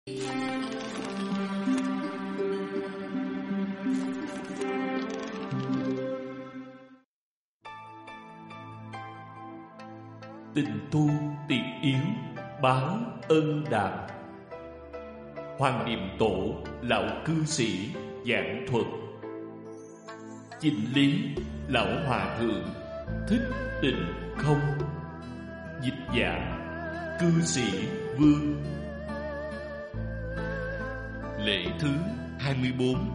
Tình tu tiệt yếu, báo ân đạm. Hoàng Niệm Tổ, lão cư sĩ giảng thuật. Chỉnh lý lão hòa thượng Thích Tịnh Không. Dịch giả cư sĩ Vương. Lễ thứ 24.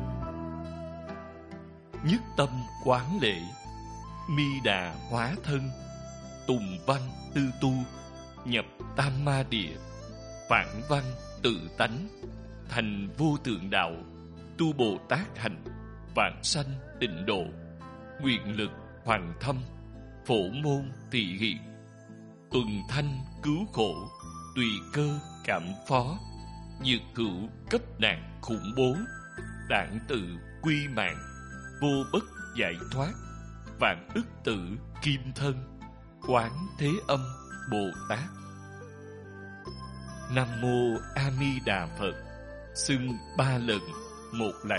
Nhất tâm quán lễ, mi đà hóa thân, tùng văn tư tu, nhập tam ma địa, phản văn tự tánh, thành vô tượng đạo, tu Bồ Tát hành, vãng sanh tịnh độ, nguyện lực hoàng thâm, phổ môn thị hiện, tuần thanh cứu khổ, tùy cơ cảm phó, nhược hữu cấp nạn khủng bố, đản tự quy mạng, vô bất giải thoát, vạn ức tử kim thân, quán thế âm Bồ Tát. Nam mô A Di Đà Phật. Xưng 3 lần một lạy.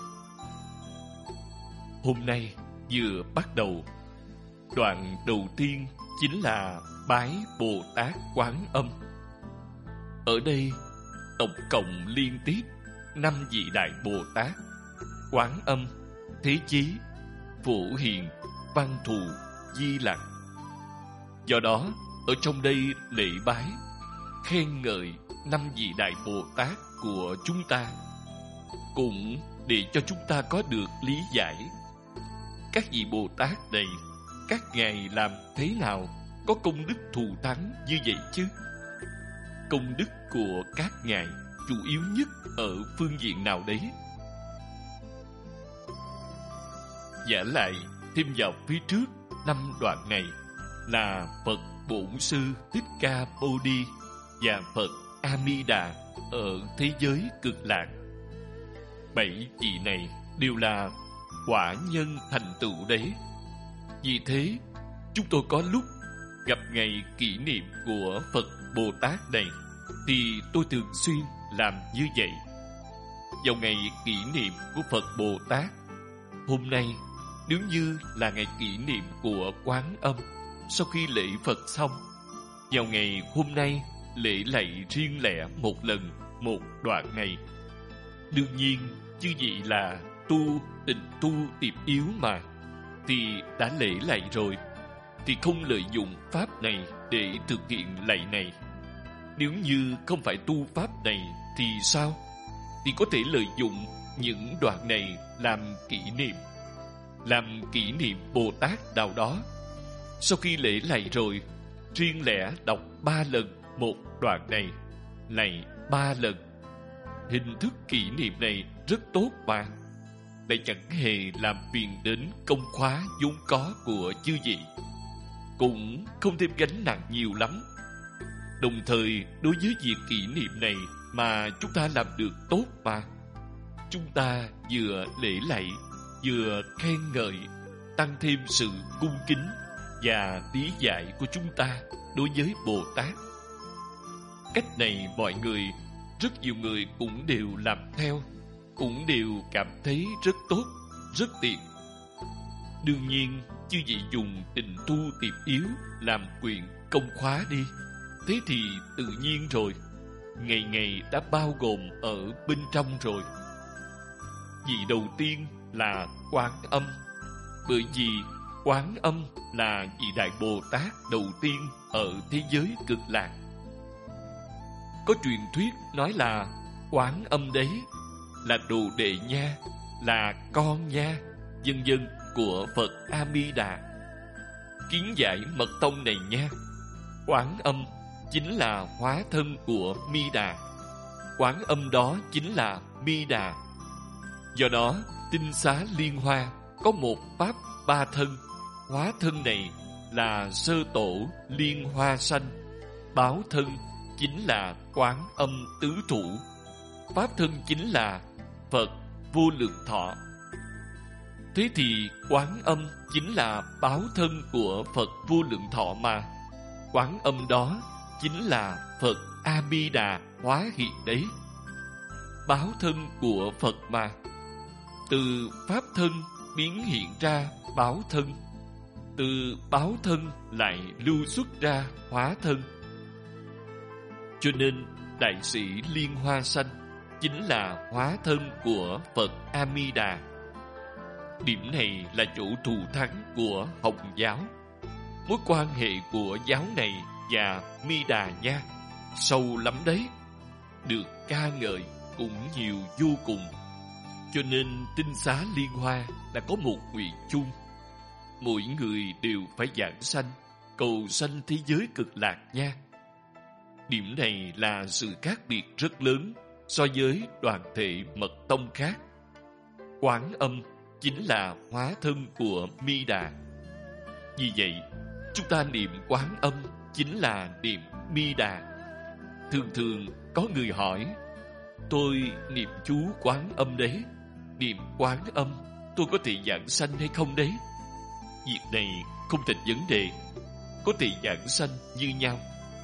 Hôm nay vừa bắt đầu, đoạn đầu tiên chính là bái Bồ Tát Quán Âm. Ở đây tổng cộng liên tiếp 5 vị đại Bồ Tát: Quán Âm, Thế Chí, Phổ Hiền, Văn Thù, Di Lặc. Do đó, ở trong đây lễ bái khen ngợi 5 vị đại Bồ Tát của chúng ta, cũng để cho chúng ta có được lý giải các vị Bồ Tát này, các ngài làm thế nào có công đức thù thắng như vậy chứ. Công đức của các ngài chủ yếu nhất ở phương diện nào đấy? Giả lại thêm vào phía trước 5 đoạn này là Phật Bổn Sư Thích Ca Mâu Ni và Phật A Di Đà ở thế giới Cực Lạc. 7 vị này đều là quả nhân thành tựu đấy. Vì thế, chúng tôi có lúc gặp ngày kỷ niệm của Phật Bồ Tát này thì tôi thường xuyên làm như vậy. Vào ngày kỷ niệm của Phật Bồ Tát, hôm nay nếu như là ngày kỷ niệm của Quán Âm, sau khi lễ Phật xong, vào ngày hôm nay lễ lạy riêng lẻ một lần một đoạn này. Đương nhiên chư vị là tịnh tu tiệp yếu mà, thì đã lễ lạy rồi thì không lợi dụng pháp này để thực hiện lạy này. Nếu như không phải tu pháp này thì sao? Thì có thể lợi dụng những đoạn này làm kỷ niệm Bồ Tát nào đó. Sau khi lễ lạy rồi, riêng lẻ đọc 3 lần một đoạn này, lạy 3 lần. Hình thức kỷ niệm này rất tốt mà, lại chẳng hề làm phiền đến công khóa vốn có của chư vị, cũng không thêm gánh nặng nhiều lắm. Đồng thời, đối với việc kỷ niệm này mà chúng ta làm được tốt mà, chúng ta vừa lễ lạy, vừa khen ngợi, tăng thêm sự cung kính và lý giải của chúng ta đối với Bồ Tát. Cách này rất nhiều người cũng đều làm theo, cũng đều cảm thấy rất tốt, rất tiện. Đương nhiên, chư vị dùng tịnh tu tiệp yếu làm quyền công khóa đi, thế thì tự nhiên rồi, ngày ngày đã bao gồm ở bên trong rồi. Vị đầu tiên là Quán Âm, bởi vì Quán Âm là vị đại Bồ Tát đầu tiên ở thế giới Cực Lạc. Có truyền thuyết nói là Quán Âm đấy là đồ đệ nha, là con nha, vân vân của Phật A Di Đà. Kiến giải mật tông này nha, Quán Âm chính là hóa thân của Mi Đà. Quán Âm đó chính là Mi Đà. Do đó, Tinh Xá Liên Hoa có một pháp 3 thân. Hóa thân này là Sơ Tổ Liên Hoa Sanh, báo thân chính là Quán Âm Tứ Thủ, pháp thân chính là Phật Vô Lượng Thọ. Thế thì Quán Âm chính là báo thân của Phật Vô Lượng Thọ mà. Quán Âm đó chính là Phật A Di Đà hóa hiện đấy. báo thân của Phật mà. Từ pháp thân biến hiện ra báo thân, từ báo thân lại lưu xuất ra hóa thân. Cho nên đại sĩ Liên Hoa Sanh chính là hóa thân của Phật A Di Đà. Điểm này là chỗ thù thắng của Hồng giáo. Mối quan hệ của giáo này và Mi Đà Nha sâu lắm đấy, được ca ngợi cũng nhiều vô cùng. Cho nên Tinh Xá Liên Hoa đã có một nguyện chung: mỗi người đều phải giảng sanh, cầu sanh thế giới cực lạc nha. Điểm này là sự khác biệt rất lớn so với đoàn thể mật tông khác. Quán Âm chính là hóa thân của Mi Đà. Vì vậy, chúng ta niệm Quán Âm chính là niệm Mi Đà. Thường thường có người hỏi: tôi niệm chú Quán Âm đấy, niệm Quán Âm tôi có thể giảng sanh hay không đấy? Việc này không thành vấn đề, có thể giảng sanh như nhau.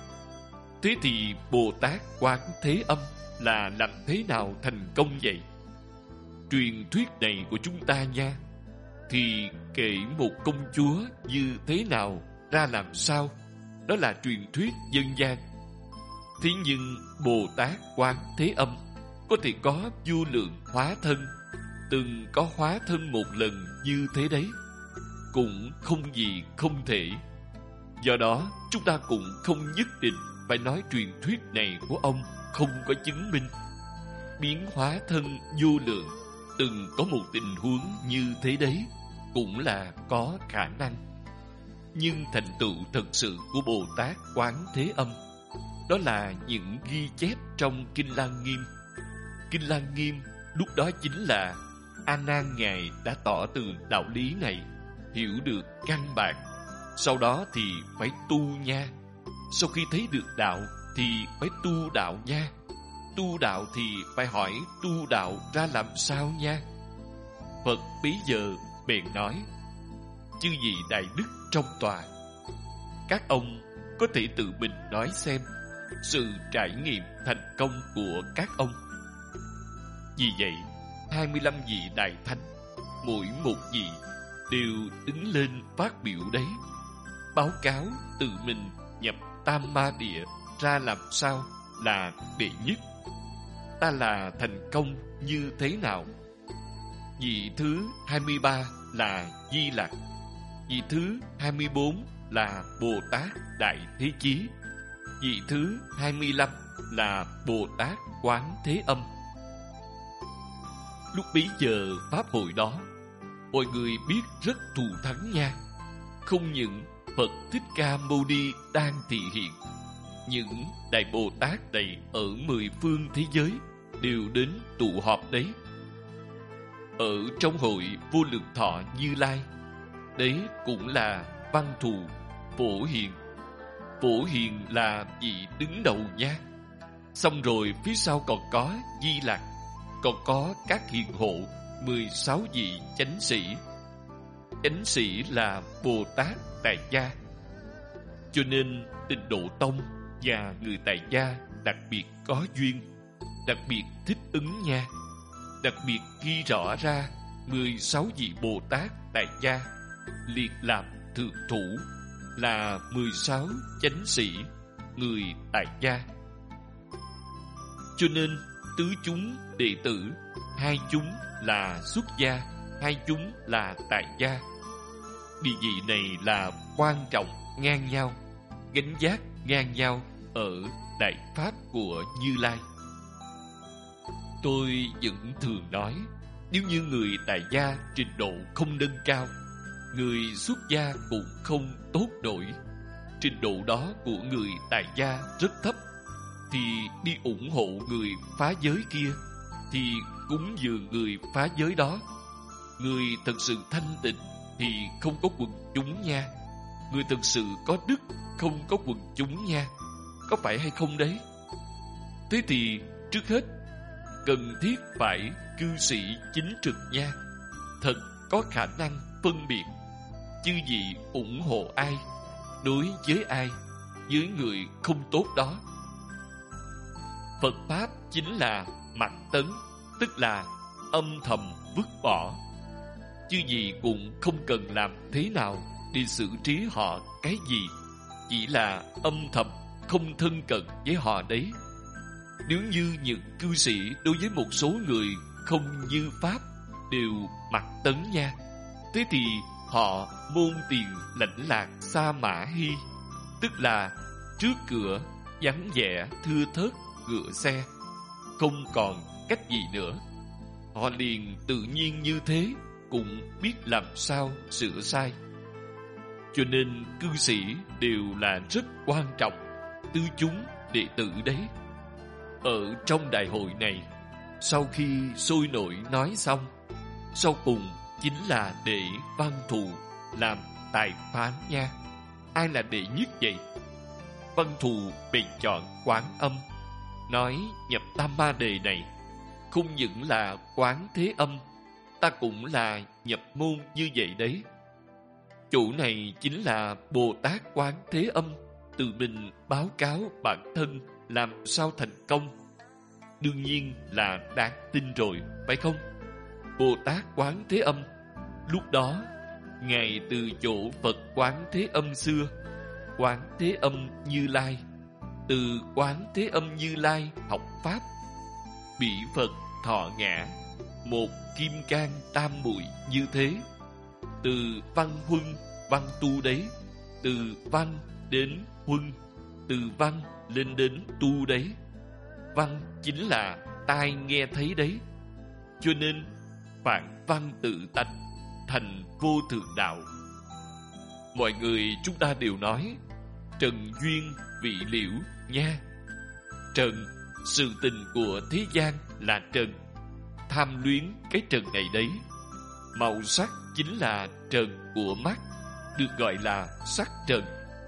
Thế thì Bồ Tát Quán Thế Âm là làm thế nào thành công vậy? Truyền thuyết này của chúng ta nha, thì kể một công chúa như thế nào ra làm sao, đó là truyền thuyết dân gian. Thế nhưng Bồ Tát Quán Thế Âm có thể có vô lượng hóa thân, từng có hóa thân một lần như thế đấy, cũng không gì không thể. Do đó chúng ta cũng không nhất định phải nói truyền thuyết này của ông không có chứng minh. Biến hóa thân vô lượng, từng có một tình huống như thế đấy, cũng là có khả năng. Nhưng thành tựu thật sự của Bồ Tát Quán Thế Âm, đó là những ghi chép trong Kinh Lăng Nghiêm. Kinh Lăng Nghiêm lúc đó chính là A Nan Ngài đã tỏ tường đạo lý này, hiểu được căn bản. Sau đó thì phải tu nha. Sau khi thấy được đạo thì phải tu đạo nha. Tu đạo thì phải hỏi tu đạo ra làm sao nha. Phật bấy giờ bèn nói: chư vị đại đức trong tòa, các ông có thể tự mình nói xem sự trải nghiệm thành công của các ông. Vì vậy 25 vị đại thánh, mỗi một vị đều đứng lên phát biểu đấy, báo cáo tự mình nhập Tam Ma Địa ra làm sao là đệ nhất, ta là thành công như thế nào. Vị thứ 23 là Di Lặc, vị thứ 24 là Bồ Tát Đại Thế Chí, vị thứ 25 là Bồ Tát Quán Thế Âm. Lúc bấy giờ pháp hội đó, mọi người biết rất thù thắng nha. Không những Phật Thích Ca Mâu Ni đang thị hiện, những Đại Bồ Tát này ở 10 phương thế giới đều đến tụ họp đấy. Ở trong hội Vô Lượng Thọ Như Lai, đấy cũng là Văn Thù, Phổ Hiền. Phổ Hiền là vị đứng đầu nha. Xong rồi phía sau còn có Di Lặc, còn có các hiền hộ 16 vị chánh sĩ. Chánh sĩ là Bồ Tát tại gia. Cho nên Tịnh Độ Tông và người tại gia đặc biệt có duyên, đặc biệt thích ứng nha. Đặc biệt ghi rõ ra 16 vị Bồ Tát tại gia liệt làm thượng thủ, là 16 chánh sĩ người tại gia. Cho nên tứ chúng đệ tử, hai chúng là xuất gia, hai chúng là tại gia. Địa vị này là quan trọng ngang nhau, gánh vác ngang nhau ở đại pháp của Như Lai. Tôi vẫn thường nói, nếu như người tại gia trình độ không nâng cao, người xuất gia cũng không tốt nổi. Trình độ đó của người tại gia rất thấp, thì đi ủng hộ người phá giới kia, thì cúng dường người phá giới đó. Người thật sự thanh tịnh thì không có quần chúng nha. Người thật sự có đức không có quần chúng nha. Có phải hay không đấy? Thế thì trước hết cần thiết phải cư sĩ chính trực nha, thật có khả năng phân biệt chư vị ủng hộ ai, đối với ai, với người không tốt đó. Phật Pháp chính là mặc tấn, tức là âm thầm vứt bỏ. Chứ gì cũng không cần làm thế nào để xử trí họ cái gì, chỉ là âm thầm không thân cận với họ đấy. Nếu như những cư sĩ đối với một số người không như pháp đều mặc tấn nha, thế thì họ môn tiền lãnh lạc sa mã hy, tức là trước cửa vắng vẻ thưa thớt ngựa xe, không còn cách gì nữa. Họ liền tự nhiên như thế, cũng biết làm sao sửa sai. Cho nên cư sĩ đều là rất quan trọng tứ chúng đệ tử đấy. Ở trong đại hội này, sau khi sôi nổi nói xong, sau cùng chính là để văn thù làm tài phán nha. Ai là đệ nhất vậy? Văn thù bèn chọn Quán Âm, nói nhập Tam Ma Đề này không những là Quán Thế Âm, ta cũng là nhập môn như vậy đấy. Chỗ này chính là Bồ Tát Quán Thế Âm tự mình báo cáo bản thân làm sao thành công. Đương nhiên là đáng tin rồi, phải không? Bồ Tát Quán Thế Âm, lúc đó Ngài từ chỗ Phật Quán Thế Âm xưa, Quán Thế Âm Như Lai, từ Quán Thế Âm Như Lai học Pháp, bị Phật thọ ngã, một kim cang tam muội như thế. Từ văn huân, văn tu đấy, từ văn đến huân, từ văn lên đến tu đấy. Văn chính là tai nghe thấy đấy. Cho nên phản văn tự tánh, thành vô thượng đạo. Mọi người chúng ta đều nói trần duyên vị liễu nha. Trần, sự tình của thế gian là trần, tham luyến cái trần này đấy. Màu sắc chính là trần của mắt, được gọi là sắc trần.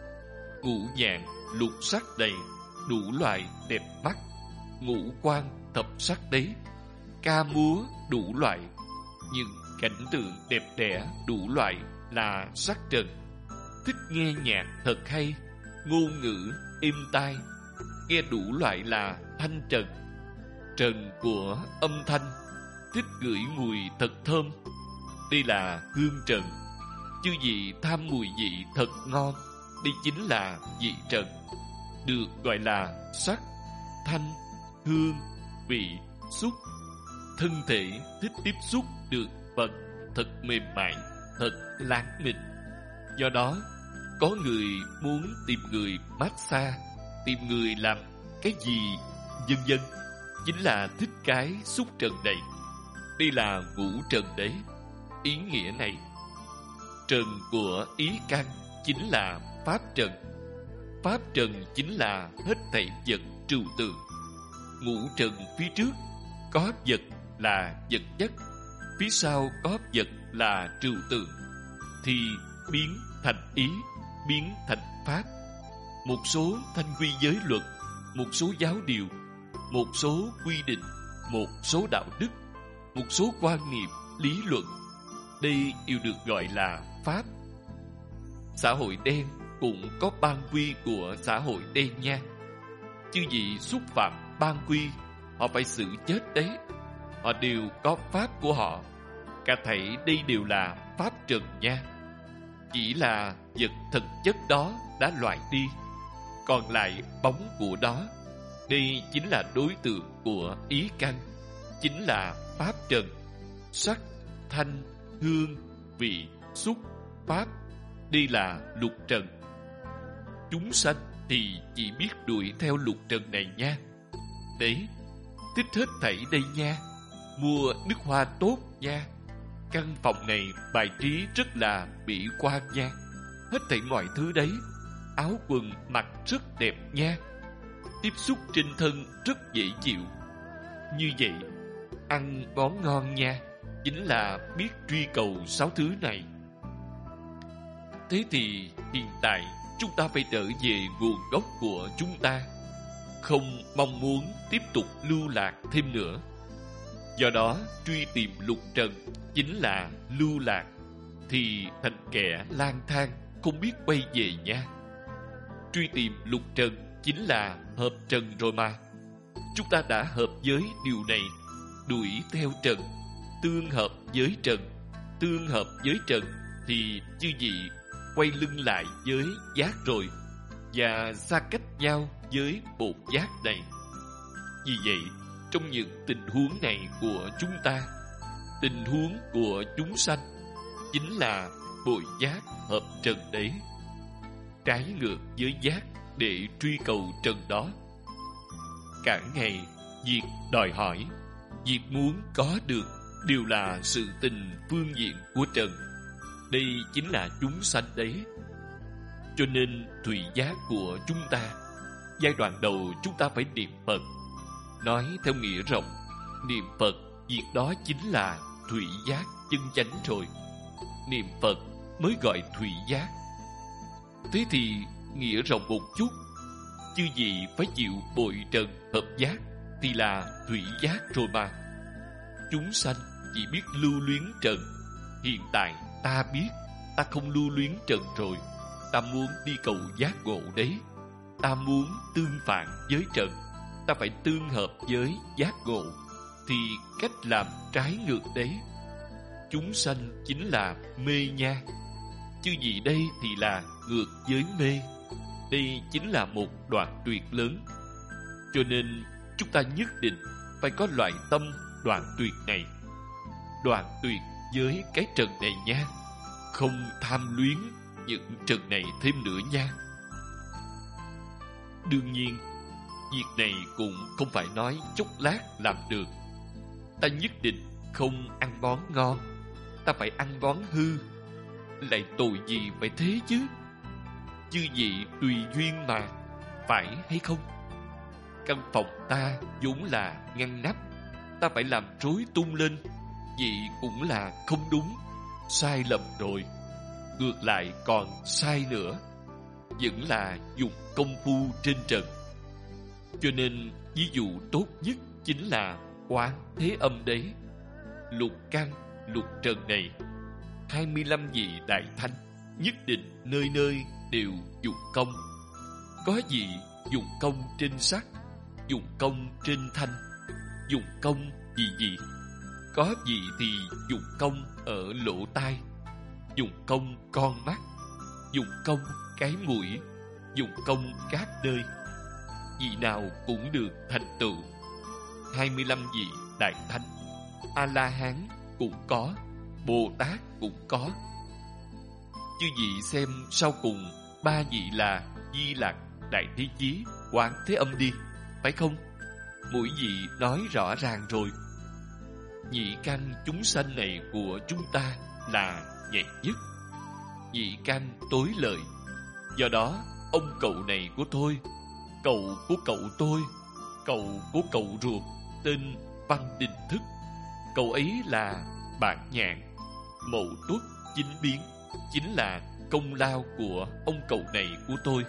Ngũ nhạn lục sắc đầy, đủ loại đẹp mắt. Ngũ quan thập sắc đấy, ca múa đủ loại, những cảnh tượng đẹp đẽ đủ loại là sắc trần. Thích nghe nhạc thật hay, ngôn ngữ êm tai, nghe đủ loại là thanh trần. Trần của âm thanh, thích ngửi mùi thật thơm, đây là hương trần. Chư vị tham mùi vị thật ngon, đây chính là vị trần, được gọi là sắc, thanh, hương, vị, xúc. Thân thể thích tiếp xúc được vật thật mềm mại, thật láng mịn. Do đó, có người muốn tìm người massage, tìm người làm cái gì, vân vân, chính là thích cái xúc trần này. Đây là ngũ trần đấy. Ý nghĩa này, trần của ý căn chính là pháp trần. Pháp trần chính là hết thảy vật trừu tượng. Ngũ trần phía trước có vật là vật chất, phía sau có vật là trừu tượng, thì biến thành ý, biến thành pháp. Một số thanh quy giới luật, một số giáo điều, một số quy định, một số đạo đức, một số quan niệm, lý luận, đây đều được gọi là pháp. Xã hội đen cũng có ban quy của xã hội đen nha. Chư vị xúc phạm ban quy, họ phải xử chết đấy. Họ đều có pháp của họ. Cả thảy đây đều là pháp trần nha. Chỉ là vật thực chất đó đã loại đi, còn lại bóng của đó. Đây chính là đối tượng của ý căn, chính là pháp trần. Sắc, thanh, hương, vị, xúc, pháp, đây là lục trần. Chúng sanh thì chỉ biết đuổi theo lục trần này nha. Đấy, thích hết thảy đây nha. Mua nước hoa tốt nha. Căn phòng này bài trí rất là mỹ quan nha. Hết thảy mọi thứ đấy. Áo quần mặc rất đẹp nha. Tiếp xúc trên thân rất dễ chịu. Như vậy, ăn món ngon nha, chính là biết truy cầu 6 thứ này. Thế thì hiện tại chúng ta phải trở về nguồn gốc của chúng ta, không mong muốn tiếp tục lưu lạc thêm nữa. Do đó truy tìm lục trần chính là lưu lạc, thì thành kẻ lang thang không biết quay về nha. Truy tìm lục trần chính là hợp trần rồi mà. chúng ta đã hợp với điều này, đuổi theo trần, tương hợp với trần. Tương hợp với trần thì chư vị quay lưng lại với giác rồi, và xa cách nhau với bột giác này. Vì vậy, trong những tình huống này của chúng ta, tình huống của chúng sanh chính là bội giác hợp trần đấy, trái ngược với giác để truy cầu trần đó. Cả ngày, việc đòi hỏi, việc muốn có được đều là sự tình phương diện của trần. Đây chính là chúng sanh đấy. Cho nên thủy giác của chúng ta, giai đoạn đầu chúng ta phải niệm Phật. Nói theo nghĩa rộng, niệm Phật, việc đó chính là thủy giác chân chánh rồi. Niệm Phật mới gọi thủy giác. Thế thì nghĩa rộng một chút, chư vị phải chịu bội trần hợp giác thì là thủy giác rồi mà. Chúng sanh chỉ biết lưu luyến trần. Hiện tại ta biết ta không lưu luyến trần rồi. Ta muốn đi cầu giác ngộ đấy. Ta muốn tương phản với trần. Ta phải tương hợp với giác ngộ. Thì cách làm trái ngược đấy. Chúng sanh chính là mê nha. Chứ gì đây thì là ngược với mê. Đây chính là một đoạn tuyệt lớn. Cho nên chúng ta nhất định phải có loại tâm đoạn tuyệt này. Đoạn tuyệt với cái trần này nha. Không tham luyến những trần này thêm nữa nha. Đương nhiên, việc này cũng không phải nói chốc lát làm được. Ta nhất định không ăn món ngon, ta phải ăn món hư. Lại tội gì phải thế chứ? Chư vị tùy duyên mà, phải hay không? Căn phòng ta vốn là ngăn nắp, ta phải làm rối tung lên, vậy cũng là không đúng, sai lầm rồi. Ngược lại còn sai nữa, vẫn là dùng công phu trên trần. Cho nên ví dụ tốt nhất chính là Quán Thế Âm đấy. Lục căn, lục trần này, 25 vị đại thanh nhất định nơi nơi đều dùng công. Có vị dùng công trên sắc, dùng công trên thanh, dùng công gì. Có vị thì dùng công ở lỗ tai, dùng công con mắt, dùng công cái mũi, dùng công các nơi. Vị nào cũng được thành tựu. 25 vị đại thanh, A-la-hán cũng có, Bồ Tát cũng có. Chư vị xem sau cùng 3 vị là Di Lặc, Đại Thế Chí, Quán Thế Âm đi, phải không? Mỗi vị nói rõ ràng rồi. Nhị căn chúng sanh này của chúng ta là nhẹ nhất. Nhị căn tối lợi. Do đó, ông cậu này của tôi, cậu của cậu tôi, cậu của cậu ruột, tên Văn Đình Thức. Cậu ấy là Bạt Nhạn, Mậu Tuất, Chính Biến, chính là công lao của ông cậu này của tôi.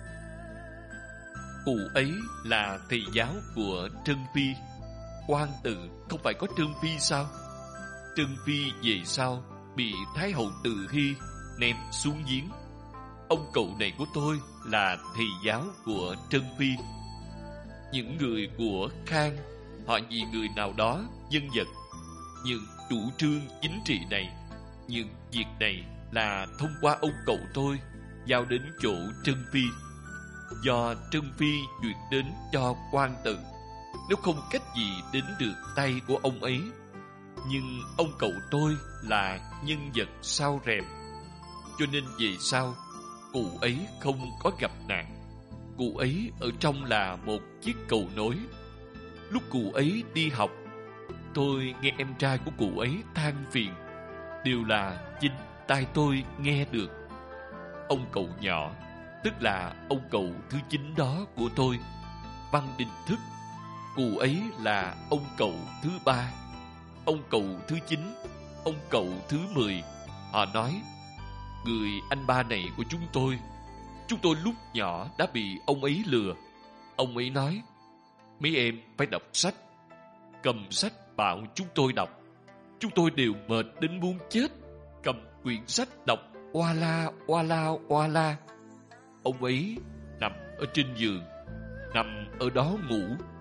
Cụ ấy là thầy giáo của Trân Phi. Quan Tự không phải có Trân Phi sao? Trân Phi về sau bị Thái hậu Từ Hy ném xuống giếng. Ông cậu này của tôi là thầy giáo của Trân Phi. Những người của Khang, họ vì người nào đó dân vật, những chủ trương chính trị này, những việc này là thông qua ông cậu tôi giao đến chỗ Trân Phi. Do Trân Phi chuyển đến cho Quan Tự, nếu không cách gì đến được tay của ông ấy. Nhưng ông cậu tôi là nhân vật sau rèm, cho nên về sau cụ ấy không có gặp nạn. Cụ ấy ở trong là một chiếc cầu nối. Lúc cụ ấy đi học, tôi nghe em trai của cụ ấy than phiền, đều là chính tai tôi nghe được. Ông cậu nhỏ, tức là ông cậu thứ 9 đó của tôi, Văn Đình Thức, cụ ấy là ông cậu thứ 3, ông cậu thứ 9, ông cậu thứ 10. Họ nói, người anh ba này của chúng tôi lúc nhỏ đã bị ông ấy lừa. Ông ấy nói, mấy em phải đọc sách. Cầm sách bảo chúng tôi đọc. Chúng tôi đều mệt đến muốn chết, cầm quyển sách đọc oa la oa la oa la. Ông ấy nằm ở trên giường, nằm ở đó ngủ.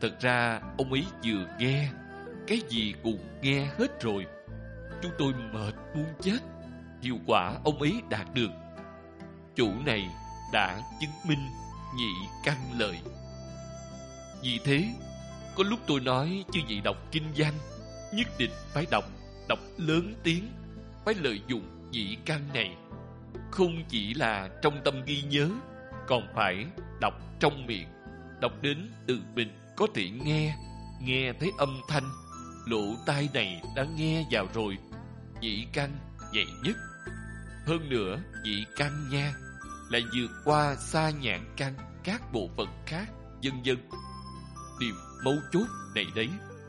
Thật ra ông ấy vừa nghe, cái gì cũng nghe hết rồi. Chúng tôi mệt muốn chết. Hiệu quả ông ấy đạt được. Chỗ này đã chứng minh nhị căn lợi. Vì thế, có lúc tôi nói chư vị đọc kinh văn nhất định phải đọc lớn tiếng, phải lợi dụng nhị căn này. Không chỉ là trong tâm ghi nhớ, còn phải đọc trong miệng, đọc đến tự mình có thể nghe thấy âm thanh. Lỗ tai này đã nghe vào rồi. Nhị căn nhạy nhất. Hơn nữa, nhị căn nha lại vượt qua sa nhạn căn các bộ phận khác, vân vân. Điều mấu chốt này đấy.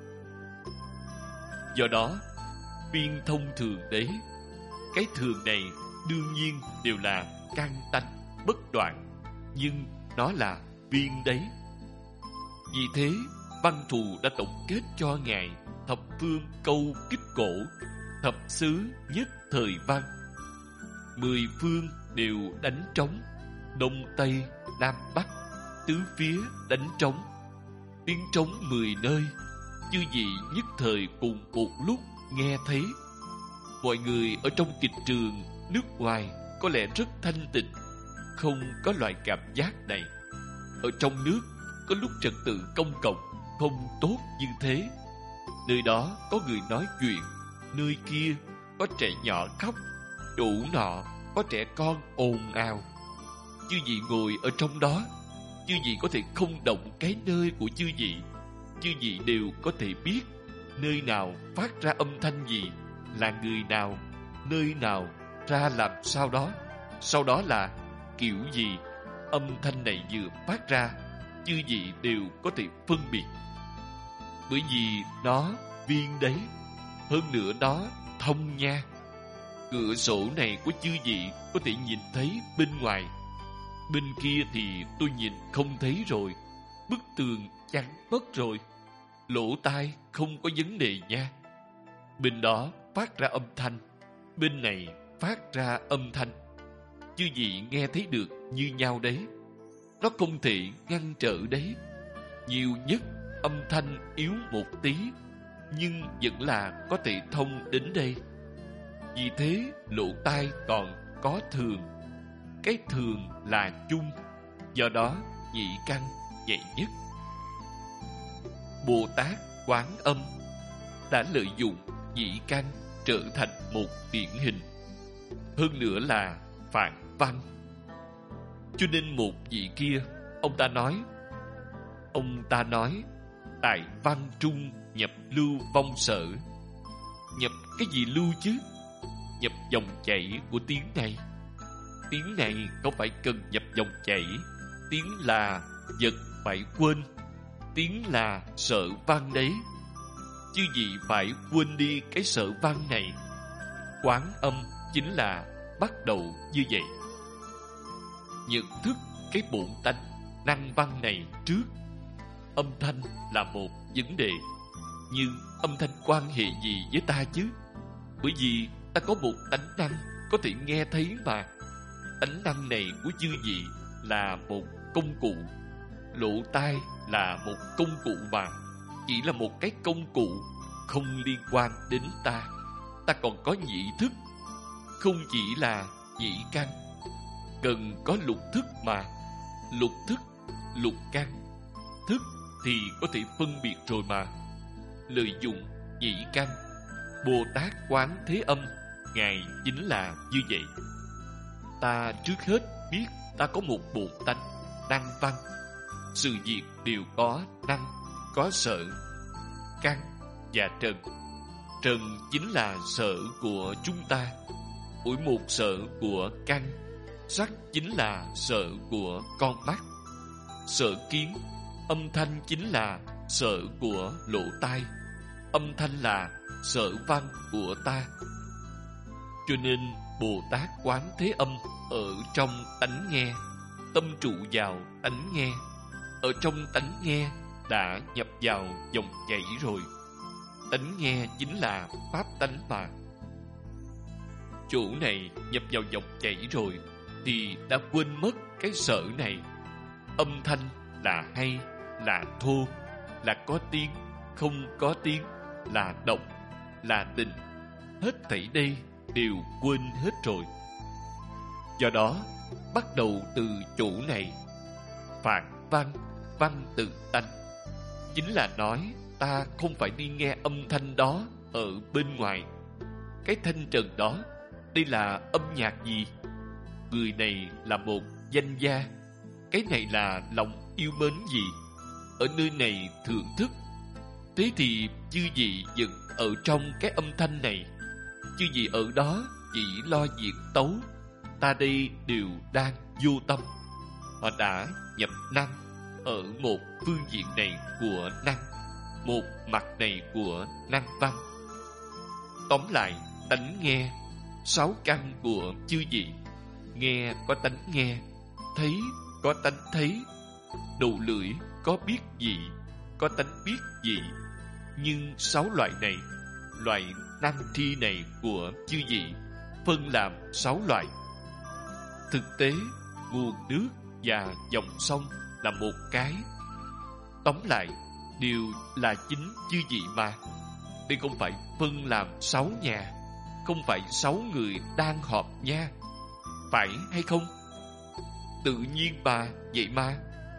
Do đó, biên thông thường đấy. Cái thường này đương nhiên đều là căn tánh bất đoạn, nhưng nó là biên đấy. Vì thế, Văn Thù đã tổng kết cho Ngài thập phương câu kích cổ, thập xứ nhất thời văn. 10 phương đều đánh trống, đông tây nam bắc, tứ phía đánh trống. Tiếng trống 10 nơi, chư vị nhất thời cùng một lúc nghe thấy. Mọi người ở trong kịch trường nước ngoài có lẽ rất thanh tịnh, không có loại cảm giác này. Ở trong nước có lúc trật tự công cộng không tốt như thế. Nơi đó có người nói chuyện, nơi kia có trẻ nhỏ khóc, chỗ nọ có trẻ con ồn ào. Chư vị ngồi ở trong đó, chư vị có thể không động cái nơi của chư vị. Chư vị đều có thể biết nơi nào phát ra âm thanh gì, là người nào, nơi nào ra làm sao đó, sau đó là kiểu gì. Âm thanh này vừa phát ra, chư vị đều có thể phân biệt. Bởi vì nó viên đấy, hơn nữa nó thông nha. Cửa sổ này của chư vị có thể nhìn thấy bên ngoài, bên kia thì tôi nhìn không thấy rồi. Bức tường chắn mất rồi. Lỗ tai không có vấn đề nha. Bên đó phát ra âm thanh, bên này phát ra âm thanh. Chư vị nghe thấy được như nhau đấy. Nó không thể ngăn trở đấy. Nhiều nhất âm thanh yếu một tí, nhưng vẫn là có thể thông đến đây. Vì thế lỗ tai còn có thường. Cái thường là chung, do đó nhị căn nhạy nhất. Bồ Tát Quán Âm đã lợi dụng nhị căn trở thành một điển hình, hơn nữa là phản văn. Cho nên một vị kia, ông ta nói tại văn trung nhập lưu vong sở. Nhập cái gì lưu chứ? Nhập dòng chảy của tiếng này. Tiếng này không phải cần nhập dòng chảy. Tiếng là vật phải quên. Tiếng là sở văn đấy. Chứ gì phải quên đi cái sở văn này. Quán âm chính là bắt đầu như vậy. Nhận thức cái bổn tánh năng văn này trước. Âm thanh là một vấn đề, nhưng âm thanh quan hệ gì với ta chứ? Bởi vì ta có một tánh năng có thể nghe thấy mà. Tánh năng này của chư vị là một công cụ. Lỗ tai là một công cụ mà. Chỉ là một cái công cụ, không liên quan đến ta. Ta còn có nhị thức, không chỉ là nhị căn. Cần có lục thức mà. Lục thức, lục căn. Thức thì có thể phân biệt rồi mà. Lợi dụng nhị căn, Bồ Tát Quán Thế Âm, Ngài chính là như vậy. Ta trước hết biết ta có một bổn tánh năng văn. Sự việc đều có năng, có sở, căn và trần. Trần chính là sở của chúng ta. Mỗi một sở của căn. Sắc chính là sở của con mắt. Sở kiến. Âm thanh chính là sở của lỗ tai. Âm thanh là sở văn của ta. Cho nên Bồ Tát Quán Thế Âm ở trong tánh nghe, tâm trụ vào tánh nghe. Ở trong tánh nghe đã nhập vào dòng chảy rồi. Tánh nghe chính là pháp tánh mà. Chỗ này nhập vào dòng chảy rồi thì đã quên mất cái sở này. Âm thanh là hay, là thô. là có tiếng, không có tiếng, là động, là tình. Hết thảy đây đều quên hết rồi. Do đó, bắt đầu từ chỗ này, phản văn, văn tự tánh, chính là nói ta không phải đi nghe âm thanh đó ở bên ngoài. Cái thanh trần đó, đây là âm nhạc gì? Người này là một danh gia, cái này là lòng yêu mến gì? Ở nơi này thưởng thức. Thế thì chư vị vẫn ở trong cái âm thanh này. Chư vị ở đó chỉ lo việc tấu. Ta đây đều đang vô tâm. Họ đã nhập năng ở một phương diện này của năng, một mặt này của năng văn. Tóm lại, tánh nghe, sáu căn của chư vị. Nghe có tánh nghe, thấy có tánh thấy, đầu lưỡi có biết gì, có tánh biết gì. Nhưng sáu loại này, loại năng tri này của chư vị, phân làm sáu loại. Thực tế, nguồn nước và dòng sông là một cái. Tóm lại, đều là chính chư vị mà. Đây không phải phân làm sáu nhà, không phải sáu người đang họp nha. Phải hay không? Tự nhiên mà, vậy mà.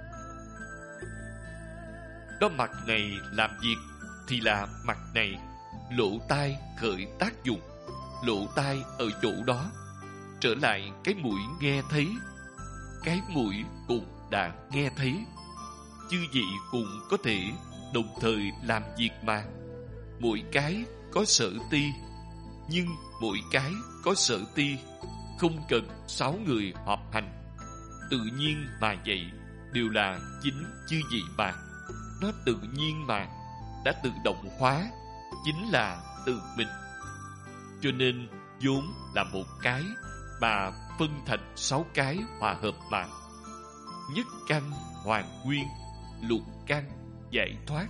Đó mặt này làm việc thì là mặt này. Lỗ tai khởi tác dụng, lỗ tai ở chỗ đó. Trở lại cái mũi nghe thấy, cái mũi cũng đã nghe thấy. Chư vị cũng có thể đồng thời làm việc mà. Mỗi cái có sở ti, nhưng mỗi cái có sở ti không cần sáu người họp hành. Tự nhiên mà vậy, đều là chính chư vị mà. Nó tự nhiên mà, đã tự động hóa, chính là tự mình. Cho nên vốn là một cái mà phân thành sáu cái hòa hợp mà. Nhất căn hoàn nguyên, lục căn giải thoát.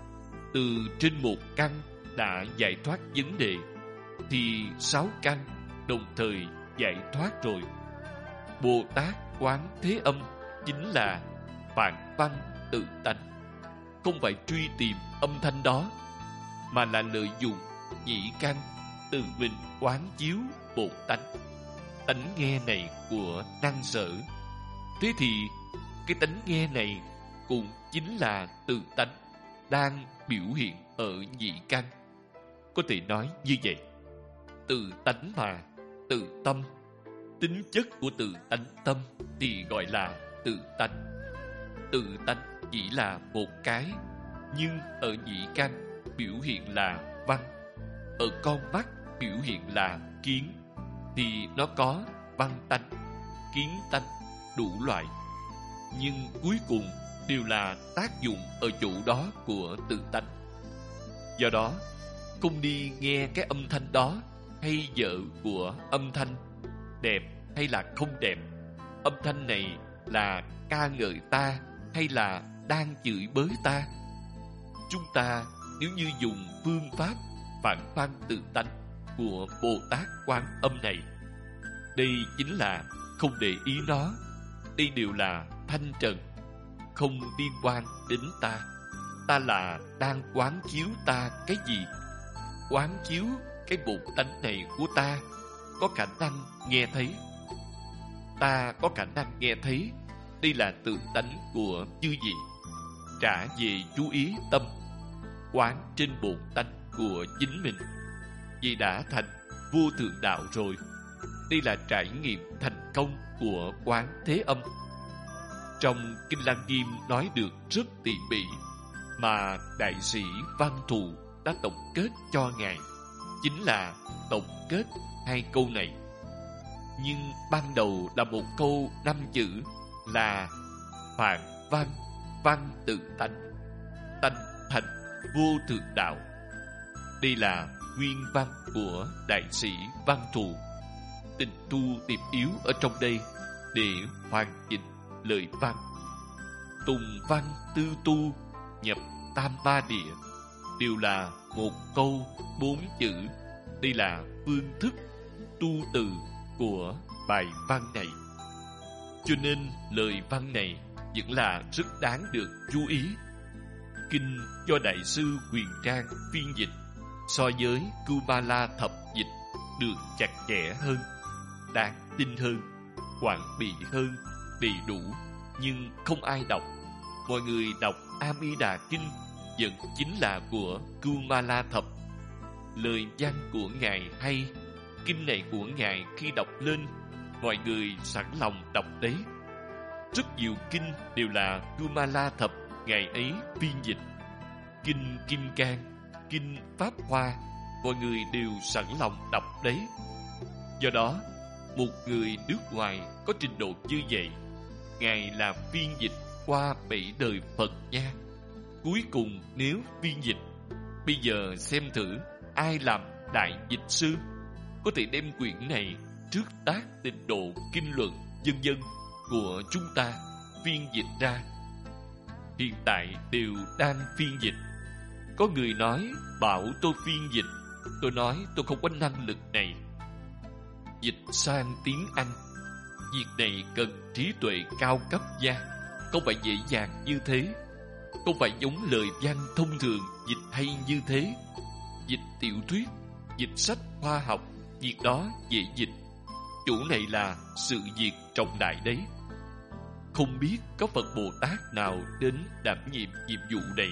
Từ trên một căn đã giải thoát vấn đề, thì sáu căn đồng thời giải thoát rồi. Bồ Tát quán thế âm chính là phản văn tự tánh. Không phải truy tìm âm thanh đó, mà là lợi dụng nhĩ căn tự mình quán chiếu Bồ Tánh. Tánh nghe này của năng sở. Thế thì cái tánh nghe này cũng chính là tự tánh đang biểu hiện ở nhĩ căn. Có thể nói như vậy. Tự tánh mà, tự tâm. Tính chất của tự tánh tâm thì gọi là tự tánh. Tự tánh chỉ là một cái, nhưng ở nhĩ căn biểu hiện là văn, ở con mắt biểu hiện là kiến, thì nó có văn tánh, kiến tánh, đủ loại. Nhưng cuối cùng đều là tác dụng ở chỗ đó của tự tánh. Do đó, không đi nghe cái âm thanh đó hay dở của âm thanh, đẹp hay là không đẹp, âm thanh này là ca ngợi ta hay là đang chửi bới ta. Chúng ta nếu như dùng phương pháp phản văn tự tánh của Bồ Tát Quán Âm này, đây chính là không để ý nó. Đây đều là thanh trần, không liên quan đến ta. Ta là đang quán chiếu ta cái gì? Quán chiếu cái bổn tánh này của ta có khả năng nghe thấy. Ta có khả năng nghe thấy. Đây là tự tánh của chư vị. Trả về chú ý tâm, quán trên bổn tánh của chính mình. Vì đã thành vô thượng đạo rồi. Đây là trải nghiệm thành công của quán thế âm. Trong Kinh Lăng Nghiêm nói được rất tỉ mỉ, mà đại sĩ Văn Thù đã tổng kết cho Ngài, chính là tổng kết hai câu này. Nhưng ban đầu là một câu 5 chữ là phản văn, văn tự tánh, tánh thành vô thượng đạo. Đây là nguyên văn của đại sĩ Văn Thù. Tình tu tiệm yếu ở trong đây để hoàn chỉnh lời văn. Tùng văn tư tu nhập tam ba địa đều là một câu 4 chữ. Đây là phương thức tu từ của bài văn này. Cho nên lời văn này vẫn là rất đáng được chú ý. kinh do Đại sư Huyền Trang phiên dịch so với Kumala Thập dịch được chặt chẽ hơn, đáng tin hơn, hoàn bị hơn, đầy đủ, nhưng không ai đọc. Mọi người đọc Amida Kinh vẫn chính là của Kumala Thập. Lời văn của Ngài hay, kinh này của Ngài khi đọc lên, mọi người sẵn lòng đọc đấy. Rất nhiều kinh đều là Kumala Thập Ngài ấy phiên dịch. Kinh Kim Cang, kinh Pháp Hoa, mọi người đều sẵn lòng đọc đấy. Do đó, một người nước ngoài có trình độ như vậy, Ngài là phiên dịch qua 7 đời Phật nha. Cuối cùng nếu phiên dịch, bây giờ xem thử ai làm đại dịch sư, có thể đem quyển này trước Tác Tịnh Độ Kinh Luận vân vân của chúng ta phiên dịch ra. Hiện tại đều đang phiên dịch. Có người nói bảo tôi phiên dịch, tôi nói tôi không có năng lực này. Dịch sang tiếng Anh, việc này cần trí tuệ cao cấp nha, không phải dễ dàng như thế, không phải giống lời văn thông thường dịch hay như thế. Dịch tiểu thuyết, dịch sách khoa học, việc đó dễ dịch. Chủ này là sự việc trọng đại đấy. Không biết có Phật Bồ Tát nào đến đảm nhiệm nhiệm vụ này.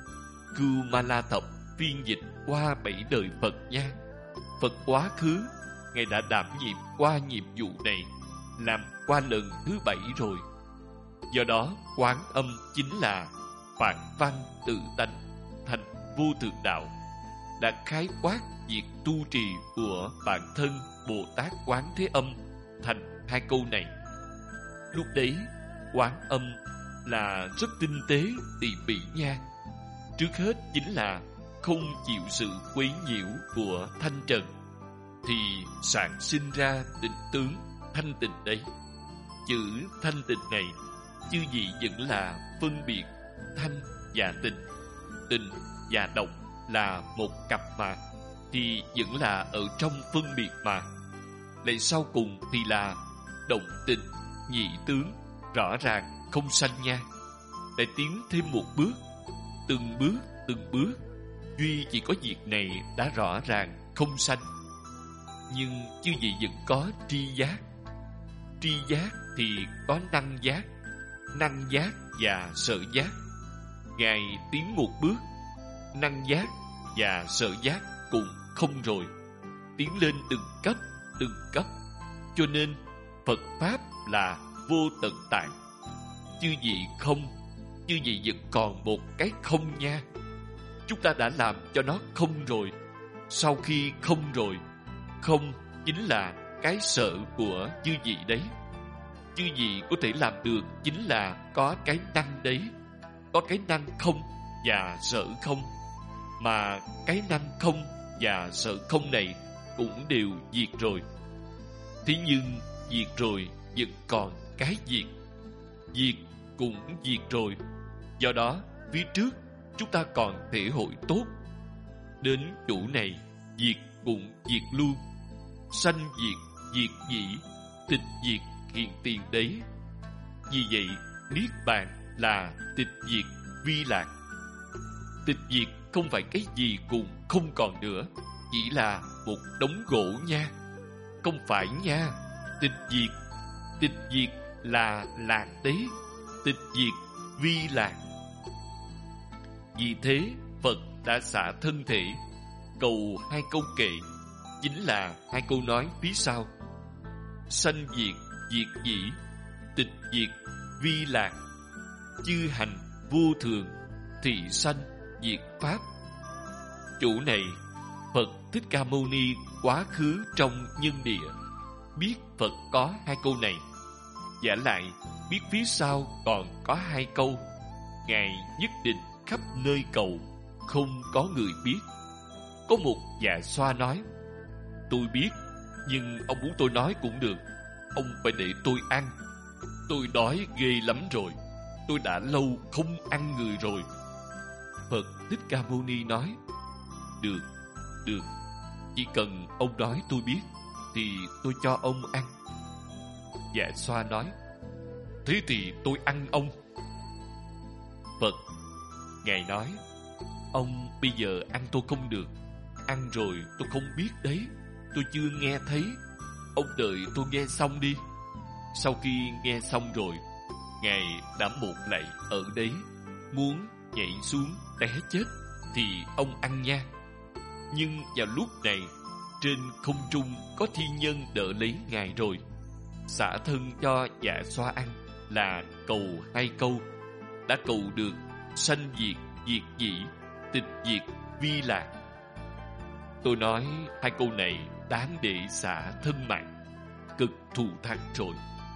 Kumala Thập phiên dịch qua 7 đời Phật nha. Phật quá khứ, Ngài đã đảm nhiệm qua nhiệm vụ này, làm qua lần thứ 7 rồi. Do đó, Quán Âm chính là phạn văn tự tánh thành vô thượng đạo, đã khái quát việc tu trì của bản thân Bồ Tát Quán Thế Âm thành 2 câu này. Lúc đấy, Quán Âm là rất tinh tế, tỉ mỉ nha. Trước hết chính là không chịu sự quấy nhiễu của thanh trần, thì sản sinh ra tịnh tướng thanh tịnh đấy. Chữ thanh tịnh này, chư vị vẫn là phân biệt thanh và tịnh. Tịnh và động là một cặp mà, thì vẫn là ở trong phân biệt mà. Lại sau cùng thì là động tịnh nhị tướng, rõ ràng không sanh nha. Lại tiến thêm một bước, từng bước, duy chỉ có việc này đã rõ ràng không sanh. Nhưng chư vị vẫn có tri giác. Tri giác thì có năng giác và sở giác. Ngài tiến một bước, năng giác và sở giác cũng không rồi, tiến lên từng cấp. Cho nên Phật Pháp là vô tận tạng. Chư vị không, chư vị vẫn còn một cái không nha. Chúng ta đã làm cho nó không rồi. Sau khi không rồi, không chính là cái sở của chư vị đấy. Chư vị có thể làm được chính là có cái năng đấy, có cái năng không và sở không. Mà cái năng không và sở không này cũng đều diệt rồi. Thế nhưng diệt rồi vẫn còn cái diệt cũng diệt rồi. Do đó phía trước chúng ta còn thể hội tốt. Đến chỗ này diệt cũng diệt luôn. Sanh diệt, diệt dĩ, tịch diệt hiện tiền đấy. Vì vậy Niết Bàn là tịch diệt vi lạc. Tịch diệt không phải cái gì cũng không còn nữa, chỉ là một đống gỗ nha. Không phải nha. Tịch diệt là lạc đấy. Tịch diệt vi lạc. Vì thế Phật đã xả thân thể, cầu 2 câu kệ, chính là 2 câu nói phía sau: sanh diệt, diệt dĩ, tịch diệt vi lạc. Chư hành vô thường, thị sanh diệt pháp. Chỗ này Phật Thích Ca Mâu Ni quá khứ trong nhân địa, biết Phật có 2 câu này, vả lại biết phía sau còn có 2 câu. Ngài nhất định khắp nơi cầu, không có người biết. Có một dạ xoa nói: tôi biết, nhưng ông muốn tôi nói cũng được, ông phải để tôi ăn. Tôi đói ghê lắm rồi, tôi đã lâu không ăn người rồi. Phật Thích Ca Mâu Ni nói: được, chỉ cần ông nói tôi biết thì tôi cho ông ăn. Dạ xoa nói: thế thì tôi ăn ông. Phật: Ngài nói: ông bây giờ ăn tôi không được. Ăn rồi tôi không biết đấy. Tôi chưa nghe thấy. Ông đợi tôi nghe xong đi. Sau khi nghe xong rồi, Ngài đã một lạy ở đấy. Muốn nhảy xuống té chết thì ông ăn nha. Nhưng vào lúc này, trên không trung có thiên nhân đỡ lấy Ngài rồi. Xả thân cho Dạ Xoa ăn là cầu 2 câu. Đã cầu được sanh diệt, diệt dĩ, tịch diệt, vi lạc. Tôi nói 2 câu này đáng để xả thân mạng, cực thù thắng rồi.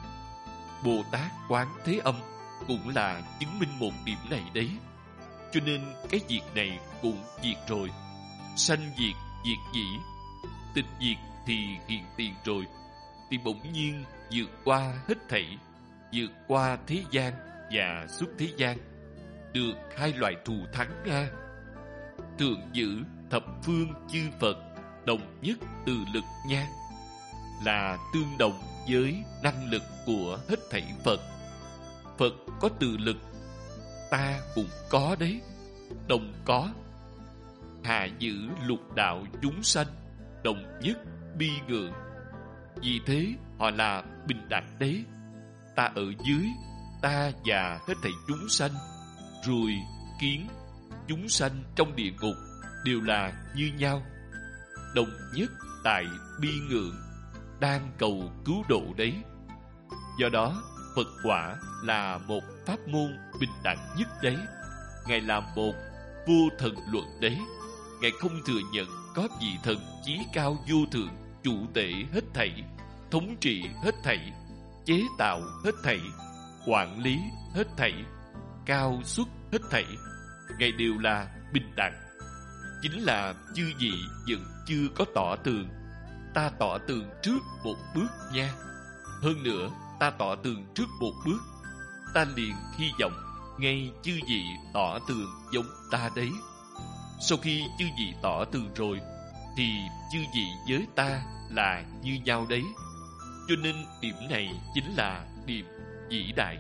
Bồ Tát Quán Thế Âm cũng là chứng minh một điểm này đấy. Cho nên cái việc này cũng diệt rồi. Sanh diệt, diệt dĩ, tịch diệt thì hiện tiền rồi, thì bỗng nhiên vượt qua hết thảy, vượt qua thế gian và xuất thế gian, được 2 loại thù thắng nga. Thường giữ thập phương chư Phật đồng nhất từ lực nha, là tương đồng với năng lực của hết thảy Phật. Phật có từ lực, ta cũng có đấy, đồng có. Hạ giữ lục đạo chúng sanh đồng nhất bi ngưỡng. Vì thế họ là bình đẳng đấy. Ta ở dưới, ta và hết thảy chúng sanh, rồi kiến chúng sanh trong địa ngục đều là như nhau, đồng nhất tại bi ngưỡng, đang cầu cứu độ đấy. Do đó Phật quả là một pháp môn bình đẳng nhất đấy. Ngài là một vô thần luận đấy. Ngài không thừa nhận có vị thần chí cao vô thượng, chủ tể hết thảy, thống trị hết thảy, chế tạo hết thảy, quản lý hết thảy, cao xuất hết thảy. Ngài đều là bình đẳng. Chính là chư vị vẫn chưa có tỏ tường. Ta tỏ tường trước một bước nha. Hơn nữa, ta tỏ tường trước một bước. Ta liền hy vọng ngay chư vị tỏ tường giống ta đấy. Sau khi chư vị tỏ tường rồi, thì chư vị với ta là như nhau đấy. Cho nên điểm này chính là điểm vĩ đại.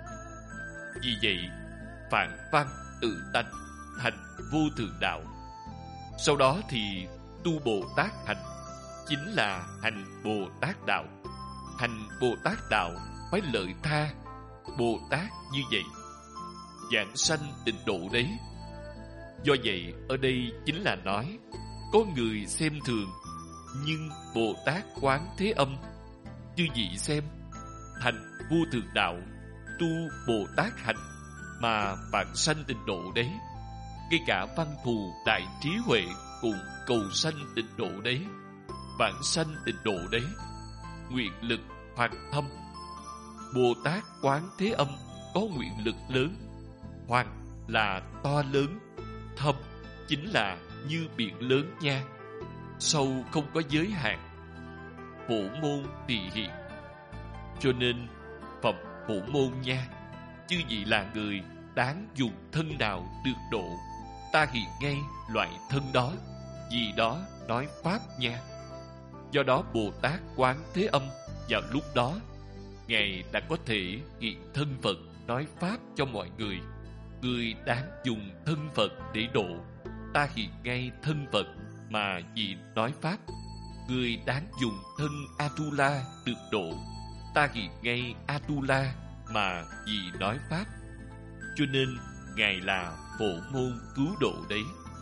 Vì vậy, phạn văn tự tánh thành vô thượng đạo. Sau đó thì tu Bồ Tát hành, chính là hành Bồ Tát đạo. Hành Bồ Tát đạo phải lợi tha. Bồ Tát như vậy, giảng sanh tịnh độ đấy. Do vậy, ở đây chính là nói, có người xem thường, nhưng Bồ Tát Quán Thế Âm, chư vị xem, hành vô thượng đạo, tu Bồ Tát hành, mà vãng sanh tịnh độ đấy. Ngay cả văn thù đại trí huệ cũng cầu sanh tịnh độ đấy, vãng sanh tịnh độ đấy. Nguyện lực hoàng thâm. Bồ Tát Quán Thế Âm có nguyện lực lớn. Hoàng là to lớn, thâm chính là như biển lớn nha, sâu không có giới hạn, phổ môn tỳ hiện. Cho nên phẩm phổ môn nha, chư vị là người đáng dùng thân nào được độ, ta hiện ngay loại thân đó, vì đó nói pháp nha. Do đó Bồ Tát Quán Thế Âm vào lúc đó, Ngài đã có thể hiện thân Phật nói pháp cho mọi người. Người đáng dùng thân Phật để độ, ta hiện ngay thân Phật mà vì nói pháp. Người đáng dùng thân Atula được độ, ta hiện ngay Atula mà vì nói pháp. Cho nên Ngài là phổ môn cứu độ đấy.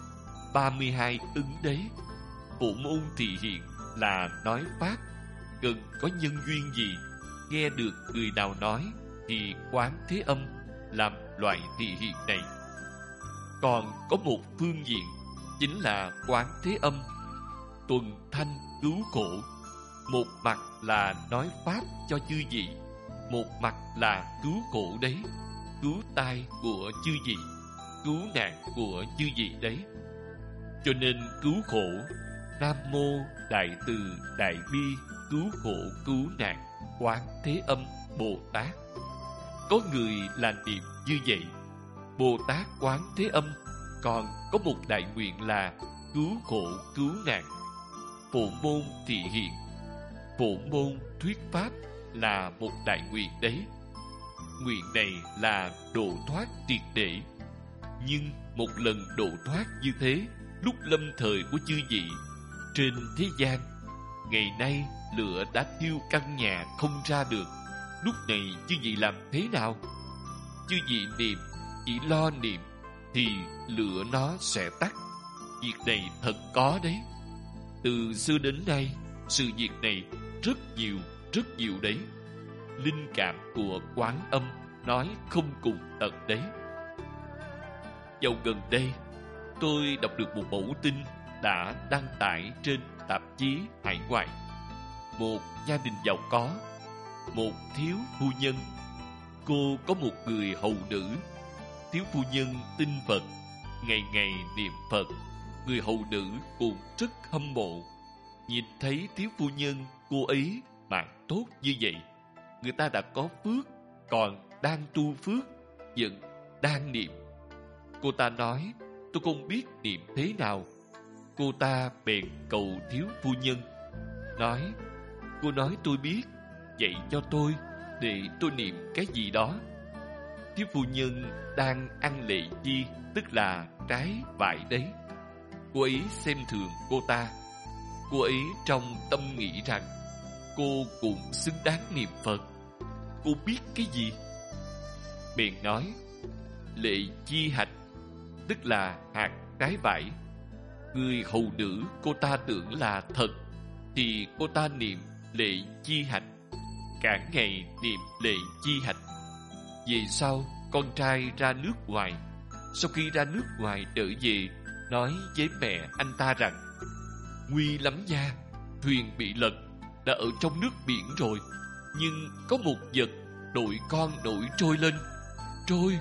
32 ứng đấy. Phổ môn thị hiện là nói pháp. Cần có nhân duyên gì, nghe được người nào nói, thì Quán Thế Âm làm loại thị hiện này. Còn có một phương diện, chính là Quán Thế Âm tuần thanh cứu khổ. Một mặt là nói pháp cho chư vị, một mặt là cứu khổ đấy, cứu tai của chư vị, cứu nạn của chư vị đấy. Cho nên cứu khổ, Nam Mô Đại Từ Đại Bi cứu khổ cứu nạn Quán Thế Âm Bồ Tát. Có người là niệm như vậy. Bồ Tát Quán Thế Âm còn có một đại nguyện là cứu khổ cứu nạn. Phổ môn thị hiện, phổ môn thuyết pháp là một đại nguyện đấy. Nguyện này là độ thoát triệt để. Nhưng một lần độ thoát như thế, lúc lâm thời của chư vị trên thế gian, ngày nay lửa đã thiêu căn nhà không ra được. Lúc này chư vị làm thế nào? Chư vị niệm, chỉ lo niệm thì lửa nó sẽ tắt. Việc này thật có đấy. Từ xưa đến nay, sự việc này rất nhiều đấy. Linh cảm của Quán Âm nói không cùng tận đấy. Dạo gần đây, tôi đọc được một mẫu tin đã đăng tải trên tạp chí hải ngoại. Một gia đình giàu có, một thiếu phu nhân. Cô có một người hầu nữ. Thiếu phu nhân tin Phật, ngày ngày niệm Phật. Người hầu nữ cũng rất hâm mộ. Nhìn thấy thiếu phu nhân cô ấy mạng tốt như vậy, người ta đã có phước, còn đang tu phước, vẫn đang niệm. Cô ta nói, tôi không biết niệm thế nào. Cô ta bèn cầu thiếu phu nhân, nói, cô nói tôi biết, dạy cho tôi để tôi niệm cái gì đó. Thiếu phu nhân đang ăn lệ chi, tức là trái vải đấy. Cô ấy xem thường cô ta. Cô ấy trong tâm nghĩ rằng cô cũng xứng đáng niệm Phật. Cô biết cái gì? Bèn nói, lệ chi hạch, tức là hạt trái vải. Người hầu nữ cô ta tưởng là thật, thì cô ta niệm lệ chi hạch, cả ngày niệm lệ chi hạch. Về sau, con trai ra nước ngoài. Sau khi ra nước ngoài trở về, nói với mẹ anh ta rằng, nguy lắm nha, thuyền bị lật, đã ở trong nước biển rồi, nhưng có một vật đội con nổi trôi lên. Trôi.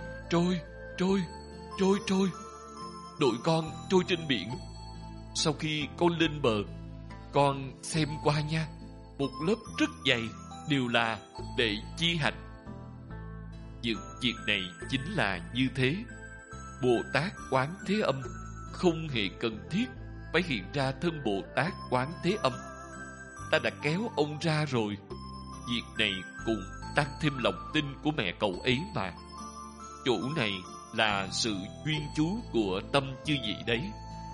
Đội con trôi trên biển. Sau khi con lên bờ, con xem qua nha, một lớp rất dày đều là lệ chi hạch. Những việc này chính là như thế. Bồ Tát Quán Thế Âm không hề cần thiết phải hiện ra thân Bồ Tát Quán Thế Âm. Ta đã kéo ông ra rồi. Việc này cũng tăng thêm lòng tin của mẹ cậu ấy mà. Chỗ này là sự chuyên chú của tâm chư vị đấy.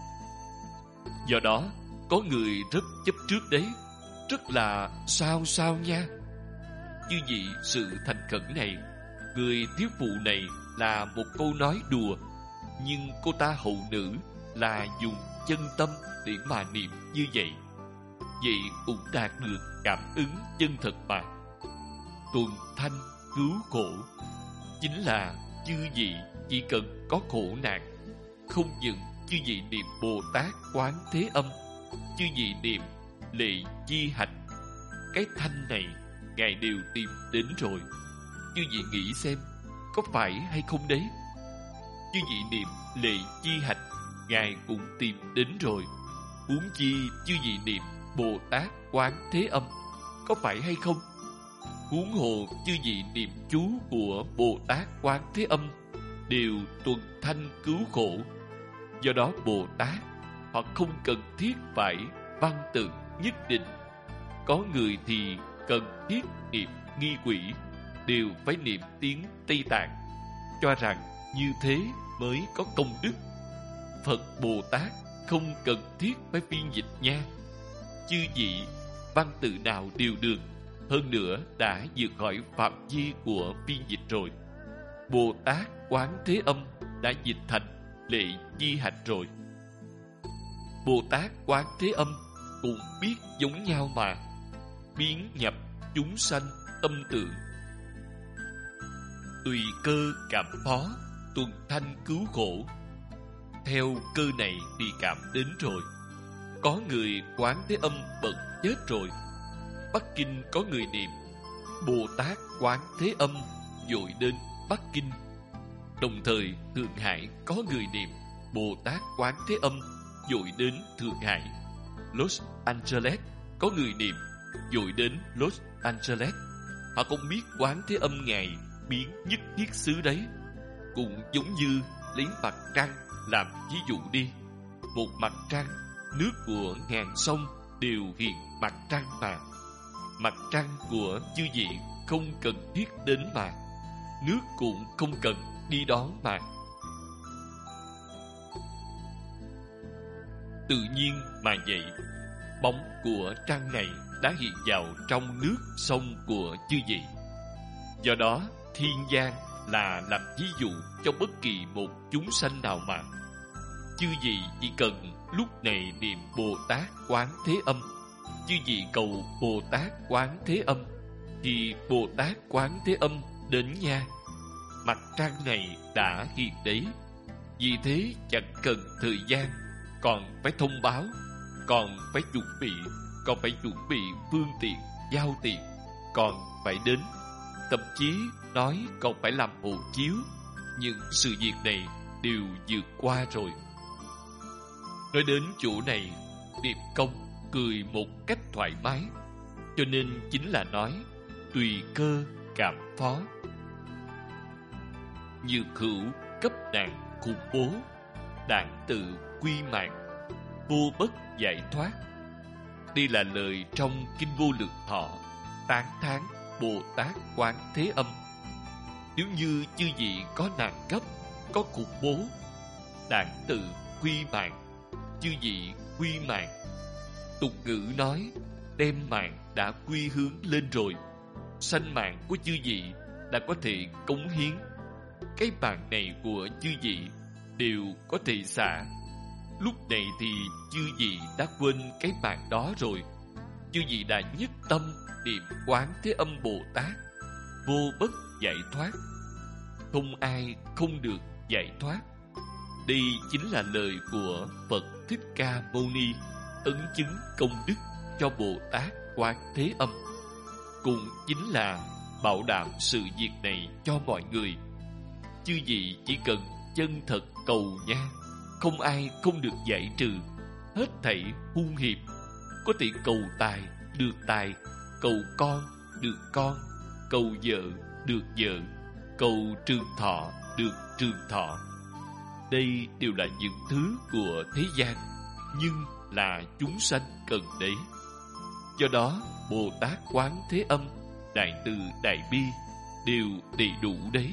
Do đó, có người rất chấp trước đấy, rất là sao nha. Chư vị, sự thành khẩn này, người thiếu phụ này là một câu nói đùa, nhưng cô ta hầu nữ là dùng chân tâm để mà niệm như vậy. Vậy cũng đạt được cảm ứng chân thật mà. Tuần thanh cứu khổ, chính là chư vị chỉ cần có khổ nạn, không những chư vị niệm Bồ Tát Quán Thế Âm, chư vị niệm lệ chi hạch, cái thanh này Ngài đều tìm đến rồi. Chư vị nghĩ xem, có phải hay không đấy? Chư vị niệm lệ chi hạch, Ngài cũng tìm đến rồi. Huống chi chư vị niệm Bồ Tát Quán Thế Âm, có phải hay không? Huống hồ chư vị niệm chú của Bồ Tát Quán Thế Âm đều tuần thanh cứu khổ. Do đó Bồ Tát họ không cần thiết phải văn tự nhất định. Có người thì cần thiết niệm nghi quỷ, đều phải niệm tiếng Tây Tạng, cho rằng như thế mới có công đức. Phật Bồ Tát không cần thiết phải phiên dịch nha. Chư vị văn tự nào đều được, hơn nữa đã vượt khỏi phạm vi của phiên dịch rồi. Bồ Tát Quán Thế Âm đã dịch thành lệ chi hạch rồi. Bồ Tát Quán Thế Âm cũng biết giống nhau mà, biến nhập chúng sanh tâm tượng, tùy cơ cảm phó, tuần thanh cứu khổ. Theo cơ này thì cảm đến rồi. Có người Quán Thế Âm bận chết rồi. Bắc Kinh có người niệm Bồ Tát Quán Thế Âm dội đến Bắc Kinh. Đồng thời Thượng Hải có người niệm Bồ Tát Quán Thế Âm dội đến Thượng Hải. Los Angeles có người niệm dội đến Los Angeles. Họ không biết Quán Thế Âm Ngài biến nhất thiết xứ đấy. Cũng giống như lấy mặt trăng làm ví dụ đi. Một mặt trăng, nước của ngàn sông đều hiện mặt trăng mà. Mặt trăng của chư vị không cần thiết đến mà, nước cũng không cần đi đón mà. Tự nhiên mà vậy, bóng của trăng này đã hiện vào trong nước sông của chư vị. Do đó, thiên giang là làm ví dụ cho bất kỳ một chúng sanh nào mà. Chư vị chỉ cần lúc này niệm Bồ Tát Quán Thế Âm, chư vị cầu Bồ Tát Quán Thế Âm, thì Bồ Tát Quán Thế Âm đến nha. Mặt trăng này đã hiện đấy. Vì thế chẳng cần thời gian, còn phải thông báo, còn phải chuẩn bị phương tiện, giao tiền, còn phải đến. Thậm chí nói còn phải làm hộ chiếu. Những sự việc này đều vượt qua rồi. Nói đến chỗ này, Điệp Công cười một cách thoải mái, cho nên chính là nói tùy cơ cảm phó. Nhược hữu cấp nạn khủng bố, đạn tự quy mạng, vô bất giải thoát. Đây là lời trong Kinh Vô Lượng Thọ tán thán Bồ Tát Quán Thế Âm. Nếu như chư vị có nạn cấp, có khủng bố, đạn tự quy mạng, chư vị quy mạng. Tục ngữ nói đem mạng đã quy hướng lên rồi, sanh mạng của chư vị đã có thể cống hiến. Cái mạng này của chư vị đều có thể xả. Lúc này thì chư vị đã quên cái mạng đó rồi. Chư vị đã nhất tâm niệm Quán Thế Âm Bồ Tát, vô bất giải thoát. Không ai không được giải thoát. Đây chính là lời của Phật Thích Ca Mâu Ni ấn chứng công đức cho Bồ Tát Quán Thế Âm, cũng chính là bảo đảm sự việc này cho mọi người. Chư vị chỉ cần chân thật cầu nha, không ai không được giải trừ. Hết thảy hung hiệp, có thể cầu tài được tài, cầu con được con, cầu vợ được vợ, cầu trường thọ được trường thọ. Đây đều là những thứ của thế gian, nhưng là chúng sanh cần đấy. Do đó, Bồ Tát Quán Thế Âm, Đại Từ Đại Bi đều đầy đủ đấy.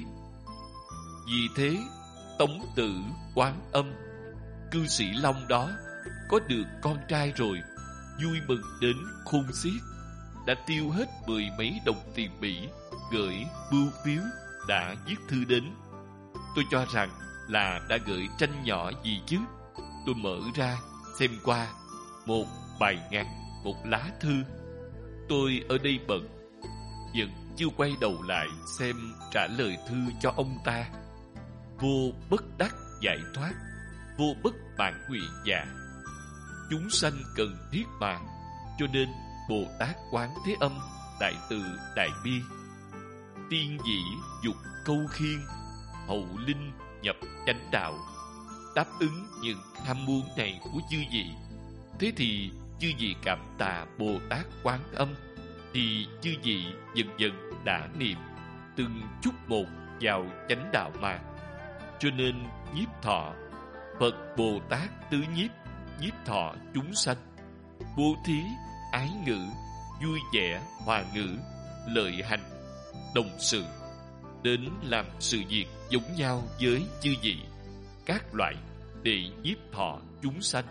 Vì thế, Tống Tử Quán Âm, cư sĩ Long đó, có được con trai rồi, vui mừng đến khôn xiết, đã tiêu hết 10 mấy đồng tiền Mỹ, gửi bưu phiếu, đã viết thư đến. Tôi cho rằng là đã gửi tranh nhỏ gì chứ. Tôi mở ra xem qua, một bài ngắn, một lá thư. Tôi ở đây bận, vẫn chưa quay đầu lại xem trả lời thư cho ông ta. Vô bất đắc giải thoát, vô bất bản nguyện dạ. Chúng sanh cần thiết mà, cho nên Bồ Tát Quán Thế Âm, Đại Từ Đại Bi, tiên dĩ dục câu khiên, hậu linh nhập chánh đạo, đáp ứng những ham muốn này của chư vị. Thế thì chư vị cảm tạ Bồ Tát Quán Âm, thì chư vị dần dần đã niệm từng chút một vào chánh đạo mà. Cho nên nhiếp thọ, Phật Bồ Tát tứ nhiếp, nhiếp thọ chúng sanh, bố thí, ái ngữ, vui vẻ, hòa ngữ, lợi hành, đồng sự, đến làm sự việc giống nhau với chư vị, các loại để nhiếp thọ chúng sanh.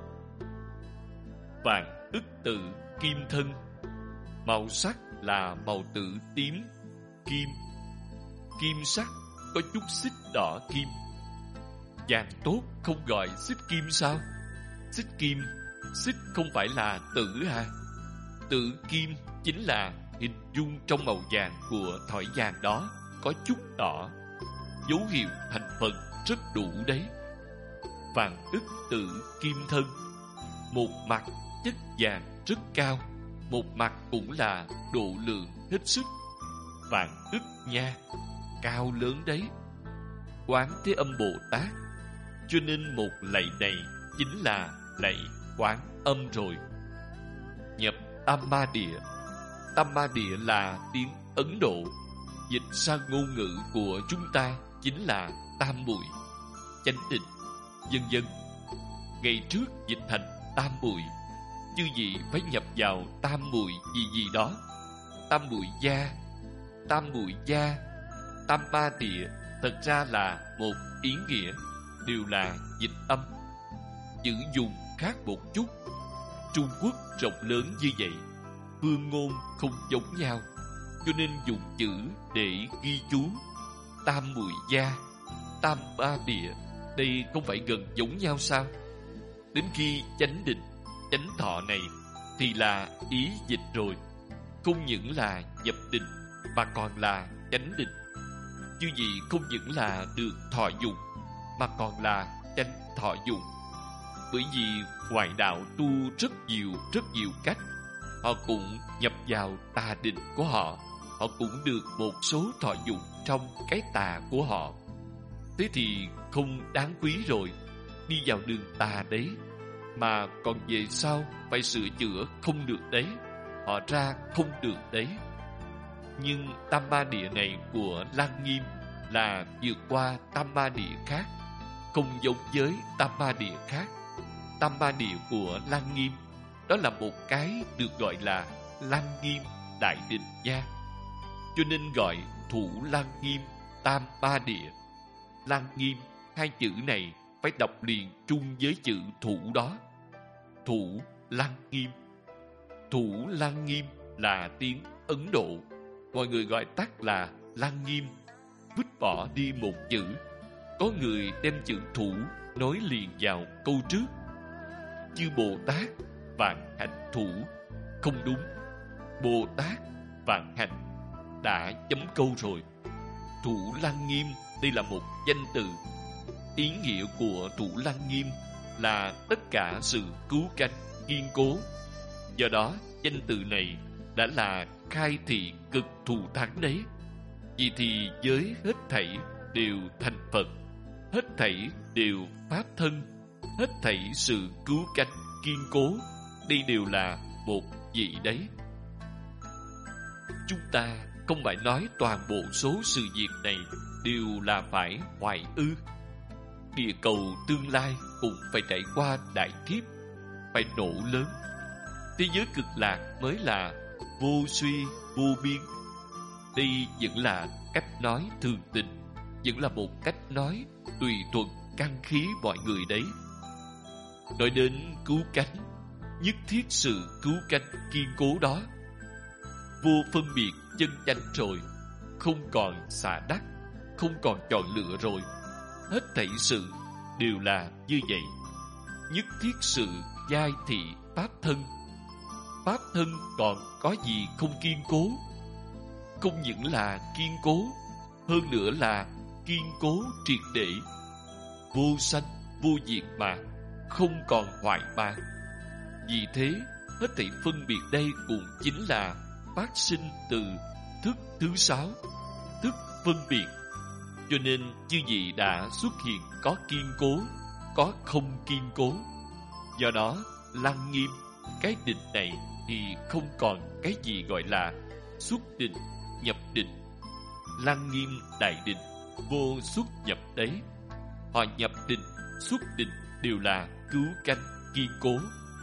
Vạn ức tự kim thân, màu sắc là màu tử tím, kim. Kim sắc có chút xích đỏ kim. Vàng tốt không gọi xích kim sao? Xích kim, xích không phải là tử à? Tử kim chính là hình dung trong màu vàng của thỏi vàng đó có chút đỏ, dấu hiệu thành phần rất đủ đấy. Vạn ức tự kim thân, một mặt chất vàng rất cao, một mặt cũng là độ lượng hết sức. Vạn ức nha, cao lớn đấy. Quán Thế Âm Bồ Tát, cho nên một lạy này chính là lạy Quán Âm rồi. Nhập Tam Ma Địa. Tam Ma Địa là tiếng Ấn Độ, dịch sang ngôn ngữ của chúng ta chính là tam muội, chánh định, vân vân. Ngày trước dịch thành tam muội, chư vị phải nhập vào tam muội gì đó. Tam muội gia, tam muội gia, Tam Ma Địa thật ra là một ý nghĩa, đều là dịch âm. Chữ dùng khác một chút. Trung Quốc rộng lớn như vậy, phương ngôn không giống nhau, cho nên dùng chữ để ghi chú. Tam Muội Gia, Tam Ba Địa, đây không phải gần giống nhau sao? Đến khi chánh định, chánh thọ này thì là ý dịch rồi, không những là nhập định mà còn là chánh định. Chứ gì không những là được thọ dụng mà còn là chánh thọ dụng. Bởi vì ngoại đạo tu rất nhiều cách, họ cũng nhập vào tà định của họ, họ cũng được một số thọ dụng trong cái tà của họ. Thế thì không đáng quý rồi, đi vào đường tà đấy mà còn về sau phải sửa chữa không được đấy, họ ra không được đấy. Nhưng Tam Ba Địa này của Lăng Nghiêm là vượt qua Tam Ba Địa khác, không giống với Tam Ba Địa khác. Tam Ba Địa của Lăng Nghiêm đó là một cái được gọi là Lăng Nghiêm Đại Định Gia, cho nên gọi Thủ Lăng Nghiêm Tam Ba Địa. Lăng Nghiêm, hai chữ này phải đọc liền chung với chữ thủ đó. Thủ Lăng Nghiêm. Thủ Lăng Nghiêm là tiếng Ấn Độ, mọi người gọi tắt là Lăng Nghiêm, vứt bỏ đi một chữ. Có người đem chữ thủ nối liền vào câu trước. Chư Bồ Tát vạn hạnh thủ. Không đúng. Bồ Tát vạn hạnh đã chấm câu rồi. Thủ Lăng Nghiêm đây là một danh từ. Ý nghĩa của Thủ Lăng Nghiêm là tất cả sự cứu cánh, kiên cố. Do đó, danh từ này đã là khai thị cực thù thắng đấy. Vì thì giới hết thảy đều thành Phật, hết thảy đều pháp thân, hết thảy sự cứu cánh, kiên cố, đây đều là một vị đấy. Chúng ta không phải nói toàn bộ số sự việc này đều là phải hoài ư. Địa cầu tương lai cũng phải trải qua đại thiếp, phải nổ lớn. Thế giới cực lạc mới là vô suy, vô biên. Đây vẫn là cách nói thường tình, vẫn là một cách nói tùy thuận căn khí mọi người đấy. Nói đến cứu cánh, nhất thiết sự cứu cánh kiên cố đó, vô phân biệt chân chánh rồi, không còn xả đắc, không còn chọn lựa rồi. Hết thảy sự đều là như vậy. Nhất thiết sự giai thị pháp thân. Pháp thân còn có gì không kiên cố? Không những là kiên cố, hơn nữa là kiên cố triệt để. Vô sanh, vô diệt mà, không còn hoại mà. Vì thế, hết thảy phân biệt đây cũng chính là phát sinh từ thức thứ 6, thức phân biệt. Cho nên chư vị đã xuất hiện có kiên cố, có không kiên cố. Do đó, Lăng Nghiêm, cái định này thì không còn cái gì gọi là xuất định, nhập định. Lăng Nghiêm đại định, vô xuất nhập đấy. Họ nhập định, xuất định đều là cứu cánh, kiên cố.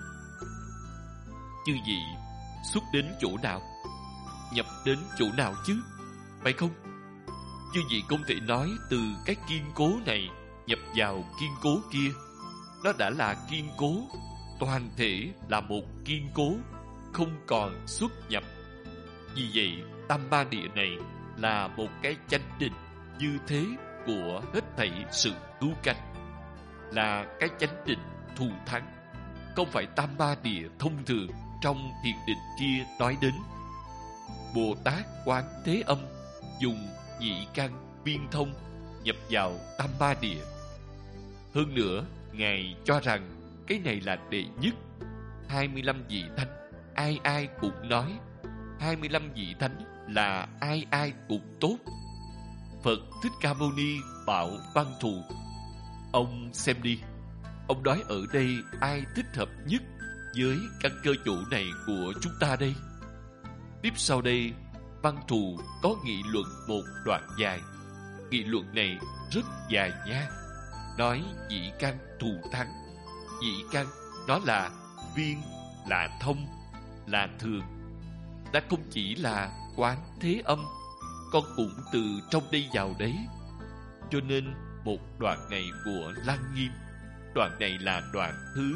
Chư vị xuất đến chỗ nào, nhập đến chỗ nào chứ, phải không? Chư vị không thể nói từ cái kiên cố này nhập vào kiên cố kia. Nó đã là kiên cố, toàn thể là một kiên cố, không còn xuất nhập. Vì vậy, Tam Ba Địa này là một cái chánh định như thế của hết thảy sự cứu cánh, là cái chánh định thù thắng, không phải Tam Ba Địa thông thường trong thiền định kia nói đến. Bồ Tát Quán Thế Âm dùng nhị căn viên thông nhập vào Tam Ba Địa. Hơn nữa, Ngài cho rằng cái này là đệ nhất. 25 vị thánh, ai ai cũng nói 25 vị thánh là ai ai cũng tốt. Phật Thích Ca Mâu Ni bảo Văn Thù: ông xem đi, ông nói ở đây ai thích hợp nhất với căn cơ chỗ này của chúng ta đây? Tiếp sau đây, Văn Thù có nghị luận một đoạn dài. Nghị luận này rất dài nha. Nói nhị căn thù thắng. Nhị căn đó là viên, là thông, là thường. Đã không chỉ là Quán Thế Âm, con cũng từ trong đây vào đấy. Cho nên một đoạn này của Lăng Nghiêm, đoạn này là đoạn thứ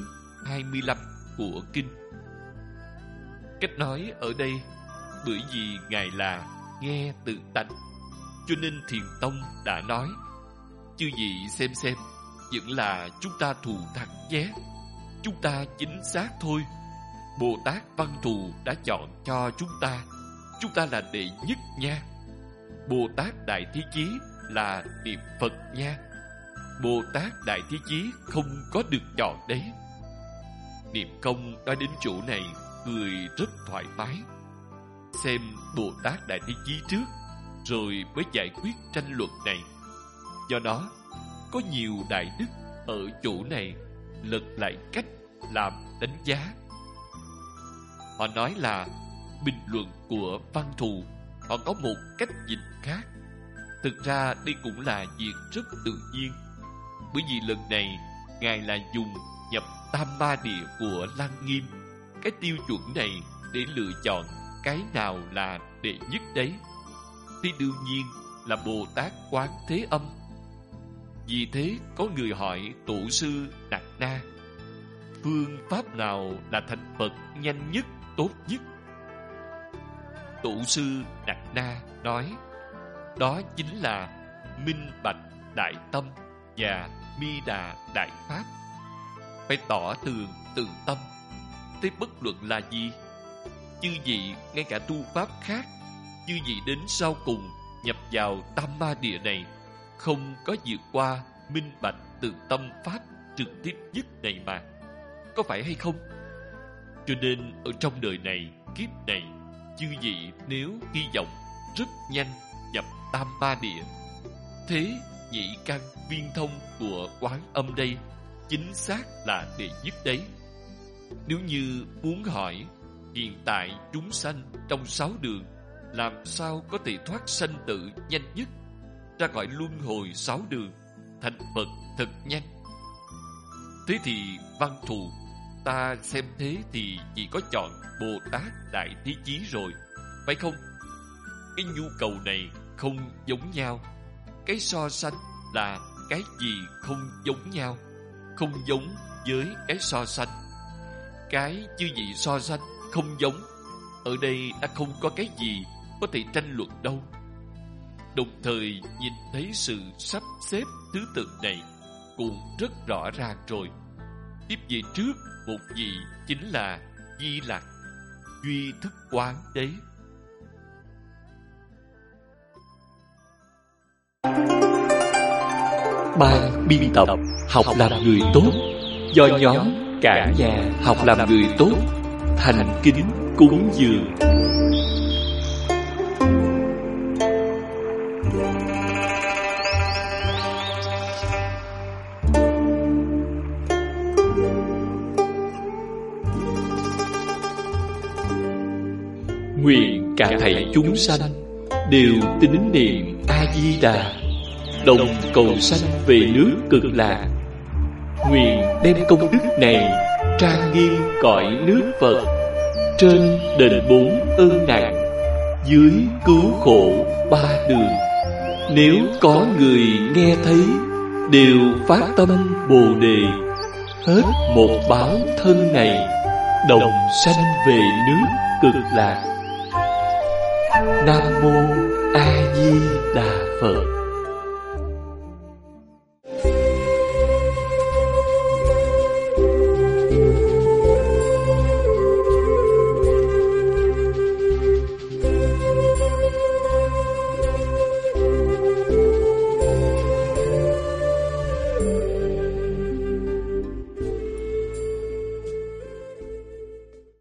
25 của kinh. Cách nói ở đây, bởi vì Ngài là nghe tự tánh, cho nên Thiền Tông đã nói: chư vị xem, vẫn là chúng ta thù thắng nhé. Chúng ta chính xác thôi. Bồ Tát Văn Thù đã chọn cho chúng ta là đệ nhất nha. Bồ Tát Đại Thế Chí là niệm Phật nha. Bồ Tát Đại Thế Chí không có được chọn đấy. Niệm Công nói đến chỗ này cười rất thoải mái. Xem Bồ Tát Đại Thế Chí trước, rồi mới giải quyết tranh luận này. Do đó, có nhiều đại đức ở chỗ này lật lại cách làm đánh giá. Họ nói là bình luận của Văn Thù, họ có một cách nhìn khác. Thực ra đây cũng là việc rất tự nhiên, bởi vì lần này Ngài là dùng nhập Tam Ma Địa của Lăng Nghiêm, cái tiêu chuẩn này để lựa chọn cái nào là đệ nhất đấy. Thì đương nhiên là Bồ Tát Quán Thế Âm. Vì thế có người hỏi Tổ sư Nặc Na: phương pháp nào là thành Phật nhanh nhất, tốt nhất? Tổ sư Nặc Na nói: đó chính là Minh Bạch Đại Tâm và Mi Đà Đại Pháp. Phải tỏ tường tự tâm. Thế bất luận là gì, chư vị ngay cả tu pháp khác, chư vị đến sau cùng nhập vào Tam Ma Địa này, không có vượt qua Minh Bạch Tự Tâm Pháp trực tiếp nhất này mà, có phải hay không? Cho nên ở trong đời này, kiếp này, chư vị nếu hy vọng rất nhanh nhập Tam Ma Địa, thế nhị căn viên thông của Quán Âm đây chính xác là đệ nhất đấy. Nếu như muốn hỏi hiện tại chúng sanh trong 6 đường làm sao có thể thoát sanh tử nhanh nhất, ra khỏi luân hồi 6 đường, thành Phật thật nhanh, thế thì Văn Thù, ta xem thế thì chỉ có chọn Bồ Tát Đại Thế Chí rồi, phải không? Cái nhu cầu này không giống nhau. Cái so sánh là cái gì không giống nhau, không giống với cái so sánh. Cái chư vị so sánh không giống, ở đây đã không có cái gì có thể tranh luận đâu. Đồng thời nhìn thấy sự sắp xếp thứ tự này cũng rất rõ ràng rồi. Tiếp về trước một vị chính là Di Lặc, duy thức quán đấy. Ban biên tập Học làm người tốt do nhóm Cả Nhà Học làm người tốt thành kính cúng dường. Nguyện cả thảy chúng sanh đều tín niệm A Di Đà, đồng cầu sanh về nước Cực Lạc. Nguyện đem công đức này trang nghiêm cõi nước Phật, trên đền 4 ơn nặng, dưới cứu khổ 3 đường. Nếu có người nghe thấy, đều phát tâm Bồ Đề, hết một báo thân này, đồng sanh về nước Cực Lạc. Nam mô A Di Đà Phật.